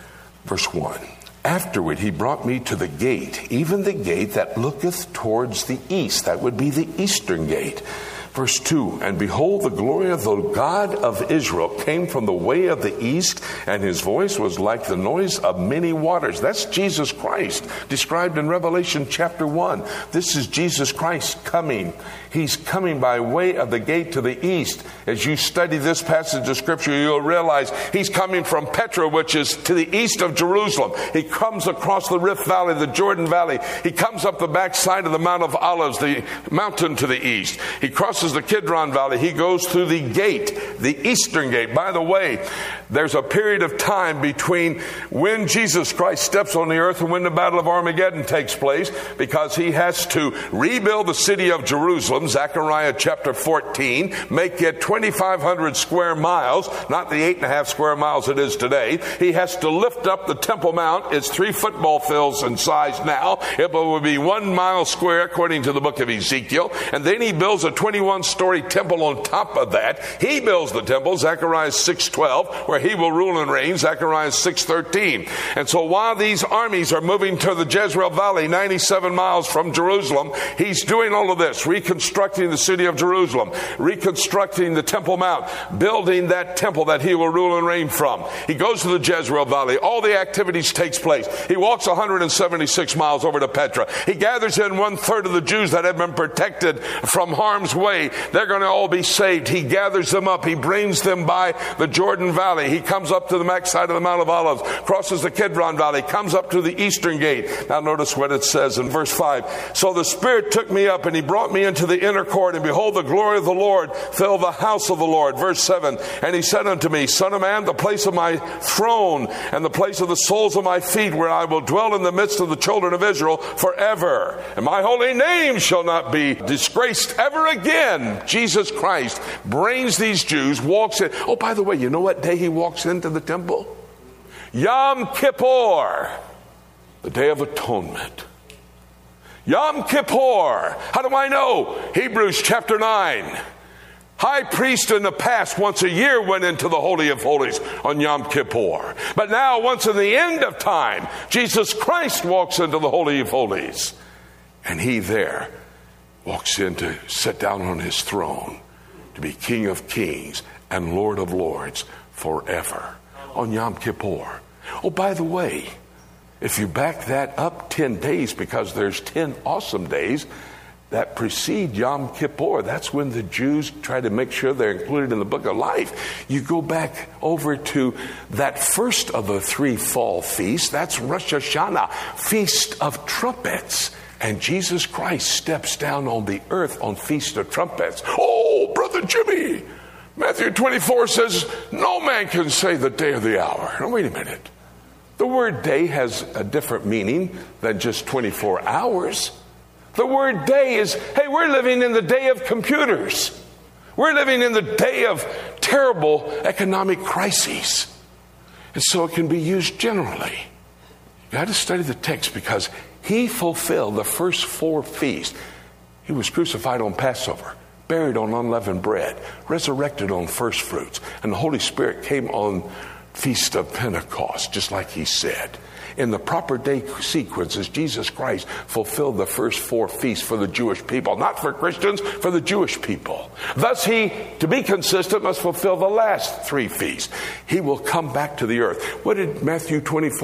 verse 1. Afterward he brought me to the gate, even the gate that looketh towards the east. That would be the eastern gate. Verse 2, and behold, the glory of the God of Israel came from the way of the east, and his voice was like the noise of many waters. That's Jesus Christ, described in Revelation chapter 1. This is Jesus Christ coming. He's coming by way of the gate to the east. As you study this passage of Scripture, you'll realize he's coming from Petra, which is to the east of Jerusalem. He comes across the Rift Valley, the Jordan Valley. He comes up the backside of the Mount of Olives, the mountain to the east. He crosses the Kidron Valley. He goes through the gate, the eastern gate. By the way, there's a period of time between when Jesus Christ steps on the earth and when the Battle of Armageddon takes place, because he has to rebuild the city of Jerusalem, Zechariah chapter 14, make it 2,500 square miles, not the 8.5 square miles it is today. He has to lift up the Temple Mount. It's 3 football fields in size now. It will be 1 mile square according to the book of Ezekiel. And then he builds a 21-story temple on top of that. He builds the temple, Zechariah 6:12, where he will rule and reign, Zechariah 6:13. And so while these armies are moving to the Jezreel Valley, 97 miles from Jerusalem, he's doing all of this, reconstructing the city of Jerusalem, reconstructing the Temple Mount, building that temple that he will rule and reign from. He goes to the Jezreel Valley. All the activities takes place. He walks 176 miles over to Petra. He gathers in 1/3 of the Jews that have been protected from harm's way. They're going to all be saved. He gathers them up. He brings them by the Jordan Valley. He comes up to the backside of the Mount of Olives, crosses the Kidron Valley, comes up to the eastern gate. Now notice what it says in verse 5. So the Spirit took me up and he brought me into the inner court, and behold, the glory of the Lord filled the house of the Lord. Verse 7. And he said unto me, Son of man, the place of my throne and the place of the soles of my feet, where I will dwell in the midst of the children of Israel forever. And my holy name shall not be disgraced ever again. Jesus Christ brings these Jews, walks in. Oh, by the way, you know what day he walks into the temple? Yom Kippur, the Day of Atonement. Yom Kippur. How do I know? Hebrews chapter 9. High priest in the past once a year went into the Holy of Holies on Yom Kippur. But now, once in the end of time, Jesus Christ walks into the Holy of Holies. And he there walks in to sit down on his throne, to be King of Kings and Lord of Lords forever on Yom Kippur. Oh, by the way, if you back that up 10 days, because there's 10 awesome days, that precede Yom Kippur. That's when the Jews try to make sure they're included in the book of life. You go back over to that first of the 3 fall feasts. That's Rosh Hashanah, Feast of Trumpets. And Jesus Christ steps down on the earth on Feast of Trumpets. Oh, Brother Jimmy, Matthew 24 says, no man can say the day or the hour. Now, wait a minute. The word day has a different meaning than just 24 hours. The word day is, hey, we're living in the day of computers. We're living in the day of terrible economic crises. And so it can be used generally. You got to study the text because he fulfilled the first 4 feasts. He was crucified on Passover, buried on unleavened bread, resurrected on first fruits, and the Holy Spirit came on Feast of Pentecost, just like he said. In the proper day sequences, Jesus Christ fulfilled the first 4 feasts for the Jewish people, not for Christians, for the Jewish people. Thus he, to be consistent, must fulfill the last 3 feasts. He will come back to the earth. What did Matthew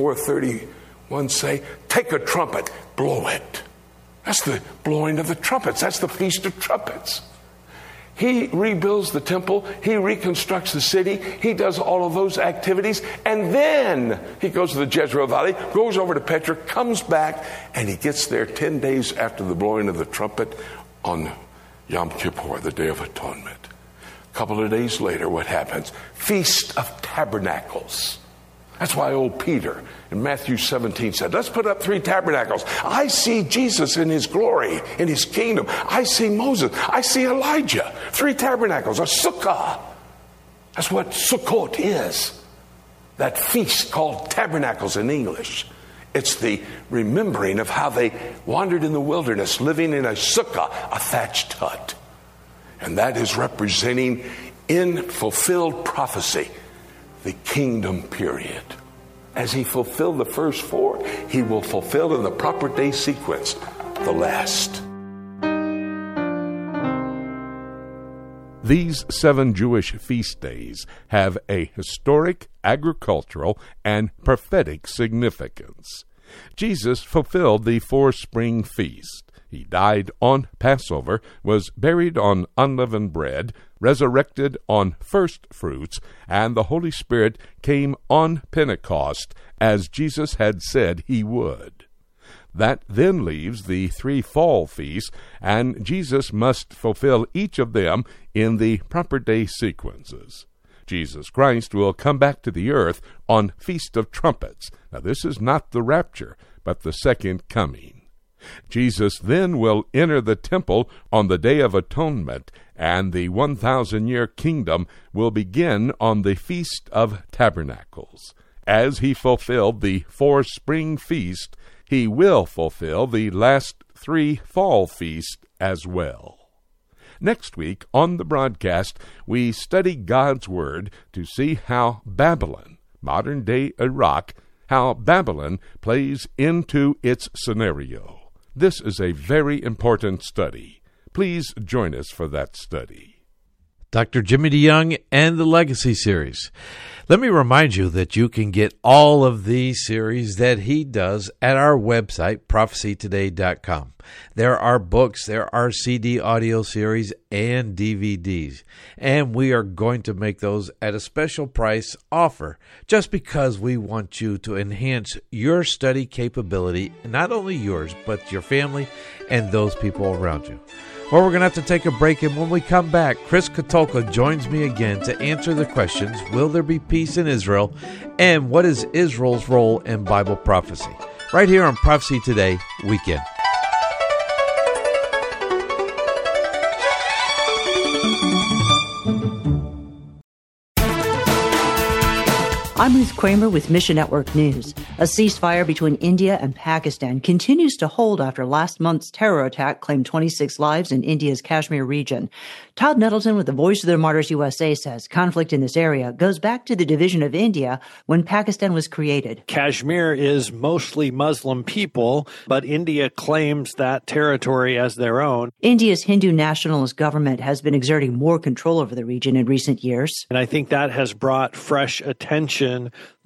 24:31 say? Take a trumpet, blow it. That's the blowing of the trumpets. That's the Feast of Trumpets. He rebuilds the temple. He reconstructs the city. He does all of those activities. And then he goes to the Jezreel Valley, goes over to Petra, comes back, and he gets there 10 days after the blowing of the trumpet on Yom Kippur, the Day of Atonement. A couple of days later, what happens? Feast of Tabernacles. That's why old Peter in Matthew 17 said, let's put up 3 tabernacles. I see Jesus in his glory, in his kingdom. I see Moses. I see Elijah. 3 tabernacles, a sukkah. That's what Sukkot is. That feast called tabernacles in English. It's the remembering of how they wandered in the wilderness, living in a sukkah, a thatched hut. And that is representing in fulfilled prophecy the kingdom period. As he fulfilled the first 4, he will fulfill in the proper day sequence the last. These 7 Jewish feast days have a historic, agricultural, and prophetic significance. Jesus fulfilled the 4 spring feasts. He died on Passover, was buried on unleavened bread, resurrected on first fruits, and the Holy Spirit came on Pentecost, as Jesus had said he would. That then leaves the 3 fall feasts, and Jesus must fulfill each of them in the proper day sequences. Jesus Christ will come back to the earth on Feast of Trumpets. Now, this is not the rapture, but the second coming. Jesus then will enter the temple on the Day of Atonement, and the 1,000-year kingdom will begin on the Feast of Tabernacles. As he fulfilled the 4 spring feasts, he will fulfill the last 3 fall feasts as well. Next week on the broadcast, we study God's Word to see how Babylon, modern-day Iraq, how Babylon plays into its scenario. This is a very important study. Please join us for that study. Dr. Jimmy DeYoung and the Legacy Series. Let me remind you that you can get all of these series that he does at our website, prophecytoday.com. There are books, there are CD audio series, and DVDs. And we are going to make those at a special price offer just because we want you to enhance your study capability, not only yours, but your family and those people around you. Well, we're going to have to take a break, and when we come back, Chris Katulka joins me again to answer the questions, will there be peace in Israel, and what is Israel's role in Bible prophecy? Right here on Prophecy Today Weekend. I'm Ruth Kramer with Mission Network News. A ceasefire between India and Pakistan continues to hold after last month's terror attack claimed 26 lives in India's Kashmir region. Todd Nettleton with the Voice of the Martyrs USA says conflict in this area goes back to the division of India when Pakistan was created. Kashmir is mostly Muslim people, but India claims that territory as their own. India's Hindu nationalist government has been exerting more control over the region in recent years. And I think that has brought fresh attention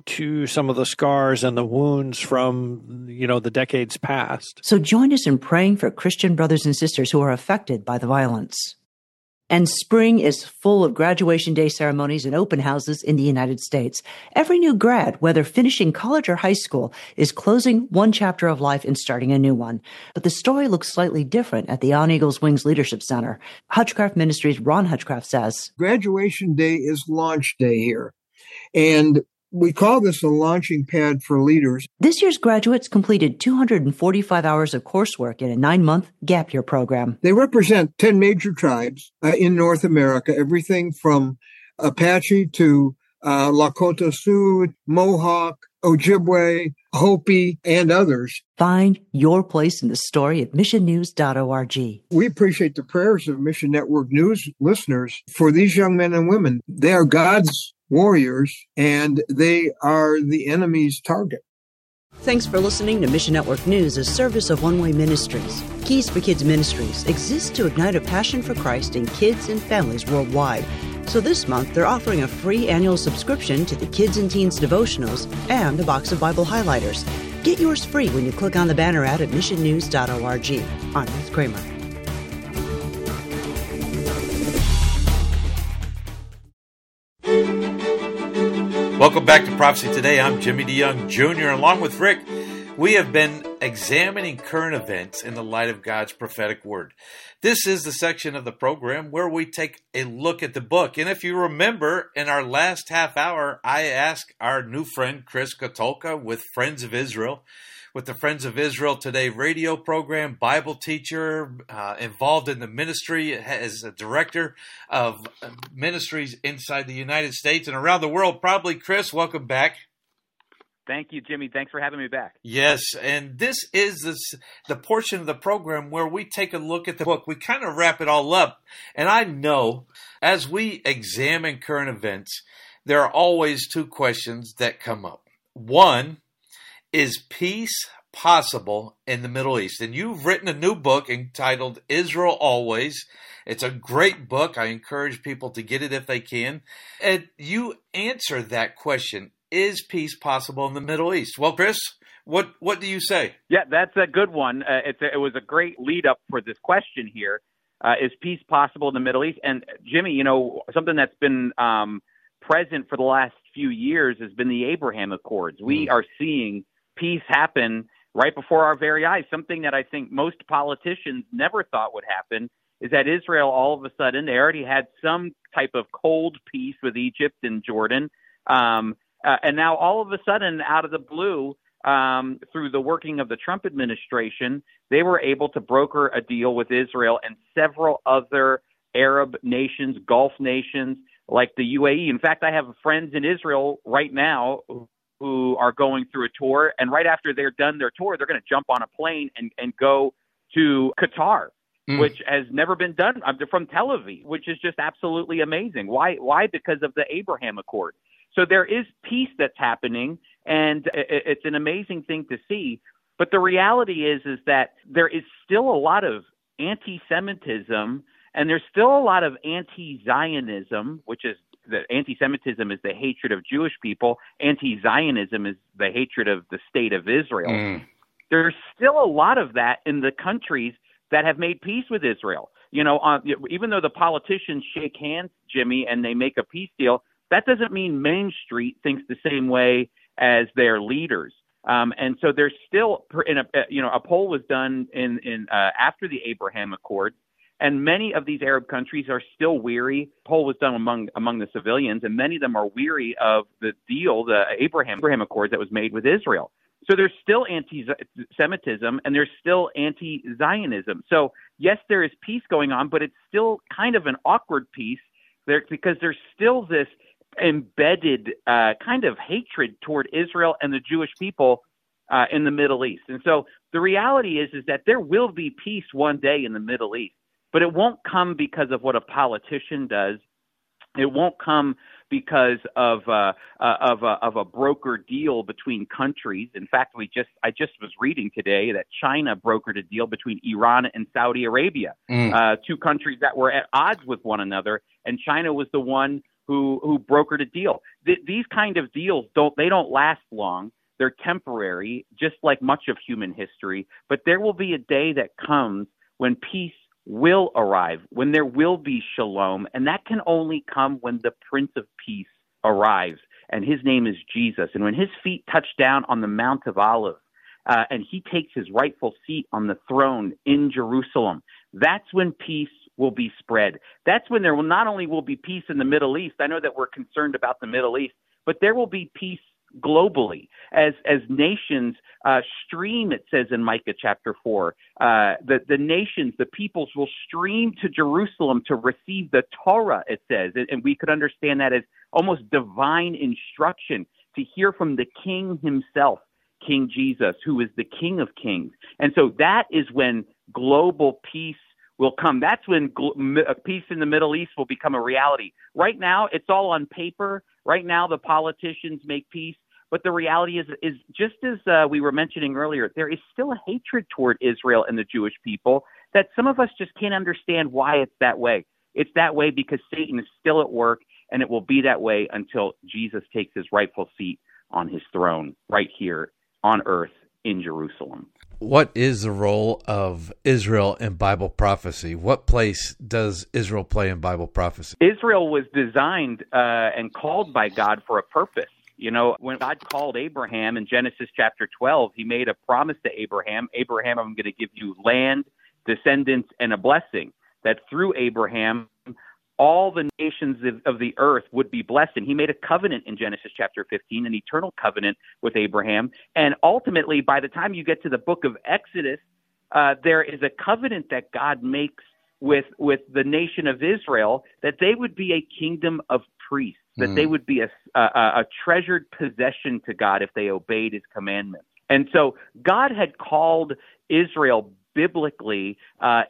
to some of the scars and the wounds from, the decades past. So join us in praying for Christian brothers and sisters who are affected by the violence. And spring is full of graduation day ceremonies and open houses in the United States. Every new grad, whether finishing college or high school, is closing one chapter of life and starting a new one. But the story looks slightly different at the On Eagles Wings Leadership Center. Hutchcraft Ministries' Ron Hutchcraft says, Graduation day is launch day here. And we call this a launching pad for leaders. This year's graduates completed 245 hours of coursework in a 9-month gap year program. They represent 10 major tribes in North America, everything from Apache to Lakota Sioux, Mohawk, Ojibwe, Hopi, and others. Find your place in the story at missionnews.org. We appreciate the prayers of Mission Network News listeners for these young men and women. They are God's warriors, and they are the enemy's target. Thanks for listening to Mission Network News, a service of One Way Ministries. Keys for Kids Ministries exists to ignite a passion for Christ in kids and families worldwide. So this month, they're offering a free annual subscription to the Kids and Teens devotionals and a box of Bible highlighters. Get yours free when you click on the banner ad at missionnews.org. I'm Ruth Kramer. Welcome back to Prophecy Today. I'm Jimmy DeYoung Jr. Along with Rick, we have been examining current events in the light of God's prophetic word. This is the section of the program where we take a look at the book. And if you remember, in our last half hour, I asked our new friend, Chris Katulka, with Friends of Israel, with the Friends of Israel Today radio program, Bible teacher, involved in the ministry as a director of ministries inside the United States and around the world. Probably, Chris, welcome back. Thank you, Jimmy. Thanks for having me back. Yes, and this is the portion of the program where we take a look at the book. We kind of wrap it all up. And I know as we examine current events, there are always two questions that come up. One, is peace possible in the Middle East? And you've written a new book entitled Israel Always. It's a great book. I encourage people to get it if they can. And you answer that question. Is peace possible in the Middle East? Well, Chris, what do you say? Yeah, that's a good one. It was a great lead up for this question here. Is peace possible in the Middle East? And Jimmy, something that's been present for the last few years has been the Abraham Accords. We are seeing peace happen right before our very eyes. Something that I think most politicians never thought would happen is that Israel, all of a sudden, they already had some type of cold peace with Egypt and Jordan. And now all of a sudden, out of the blue, through the working of the Trump administration, they were able to broker a deal with Israel and several other Arab nations, Gulf nations, like the UAE. In fact, I have friends in Israel right now who are going through a tour, and right after they're done their tour, they're going to jump on a plane and go to Qatar, which has never been done. They're from Tel Aviv, which is just absolutely amazing. Why? Because of the Abraham Accord. So there is peace that's happening, and it's an amazing thing to see. But the reality is that there is still a lot of anti-Semitism, and there's still a lot of anti-Zionism, which is that anti-Semitism is the hatred of Jewish people. Anti-Zionism is the hatred of the state of Israel. There's still a lot of that in the countries that have made peace with Israel. Even though the politicians shake hands, Jimmy, and they make a peace deal, that doesn't mean Main Street thinks the same way as their leaders. And so there's still, a poll was done in after the Abraham Accord, and many of these Arab countries are still weary. Poll was done among the civilians, and many of them are weary of the deal, the Abraham Accord that was made with Israel. So there's still anti-Semitism, and there's still anti-Zionism. So yes, there is peace going on, but it's still kind of an awkward peace there because there's still this embedded kind of hatred toward Israel and the Jewish people in the Middle East. And so the reality is that there will be peace one day in the Middle East, but it won't come because of what a politician does. It won't come because of a broker deal between countries. In fact, I just was reading today that China brokered a deal between Iran and Saudi Arabia, two countries that were at odds with one another, and China was the one who brokered a deal. These kind of deals don't last long. They're temporary, just like much of human history. But there will be a day that comes when peace will arrive, when there will be shalom, and that can only come when the Prince of Peace arrives, and his name is Jesus. And when his feet touch down on the Mount of Olives, and he takes his rightful seat on the throne in Jerusalem, that's when peace will be spread. That's when there will not only will be peace in the Middle East. I know that we're concerned about the Middle East, but there will be peace globally as nations stream, it says in Micah chapter 4, the nations, the peoples will stream to Jerusalem to receive the Torah, it says, and we could understand that as almost divine instruction to hear from the King himself, King Jesus, who is the King of Kings. And so that is when global peace will come. That's when peace in the Middle East will become a reality. Right now, it's all on paper. Right now, the politicians make peace. But the reality is just as we were mentioning earlier, there is still a hatred toward Israel and the Jewish people that some of us just can't understand why it's that way. It's that way because Satan is still at work, and it will be that way until Jesus takes his rightful seat on his throne right here on earth in Jerusalem. What is the role of Israel in Bible prophecy? What place does Israel play in Bible prophecy? Israel was designed and called by God for a purpose. You know, when God called Abraham in Genesis chapter 12, he made a promise to Abraham, Abraham, I'm going to give you land, descendants, and a blessing, that through Abraham, all the nations of the earth would be blessed. And he made a covenant in Genesis chapter 15, an eternal covenant with Abraham. And ultimately, by the time you get to the book of Exodus, there is a covenant that God makes with the nation of Israel, that they would be a kingdom of priests, that they would be a treasured possession to God if they obeyed his commandments. And so God had called Israel biblically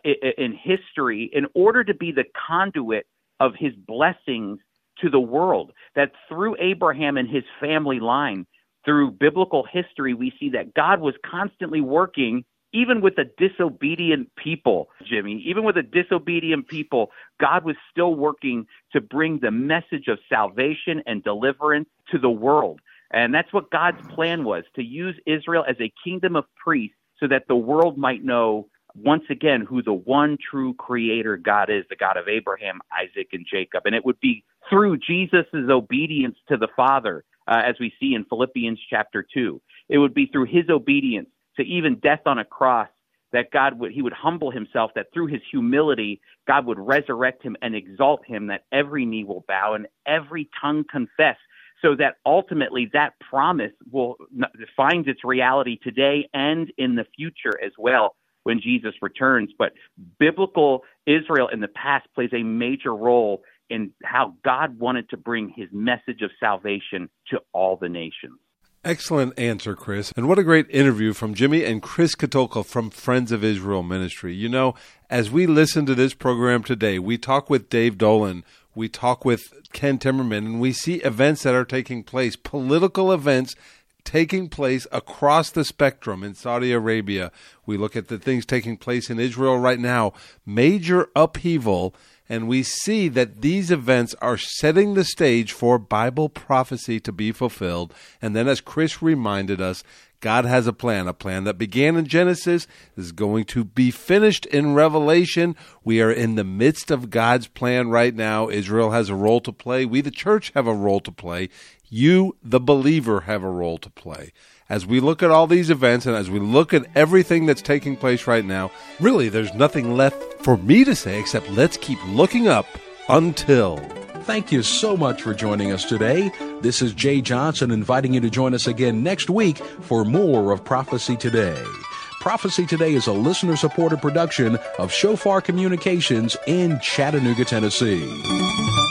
in history in order to be the conduit of his blessings to the world, that through Abraham and his family line, through biblical history, we see that God was constantly working, even with a disobedient people, Jimmy, even with a disobedient people, God was still working to bring the message of salvation and deliverance to the world. And that's what God's plan was, to use Israel as a kingdom of priests so that the world might know once again who the one true creator God is, the God of Abraham, Isaac, and Jacob. And it would be through Jesus' obedience to the Father, as we see in Philippians chapter 2. It would be through his obedience to even death on a cross that he would humble himself, that through his humility, God would resurrect him and exalt him, that every knee will bow and every tongue confess, so that ultimately that promise finds its reality today and in the future as well when Jesus returns. But biblical Israel in the past plays a major role in how God wanted to bring his message of salvation to all the nations. Excellent answer, Chris. And what a great interview from Jimmy and Chris Katulka from Friends of Israel Ministry. You know, as we listen to this program today, we talk with Dave Dolan, we talk with Ken Timmerman, and we see events that are taking place, political events taking place across the spectrum in Saudi Arabia. We look at the things taking place in Israel right now, major upheaval, and we see that these events are setting the stage for Bible prophecy to be fulfilled. And then, as Chris reminded us, God has a plan that began in Genesis, is going to be finished in Revelation. We are in the midst of God's plan right now. Israel has a role to play. We, the church, have a role to play. You, the believer, have a role to play. As we look at all these events and as we look at everything that's taking place right now, really there's nothing left for me to say except let's keep looking up until. Thank you so much for joining us today. This is Jay Johnson inviting you to join us again next week for more of Prophecy Today. Prophecy Today is a listener-supported production of Shofar Communications in Chattanooga, Tennessee.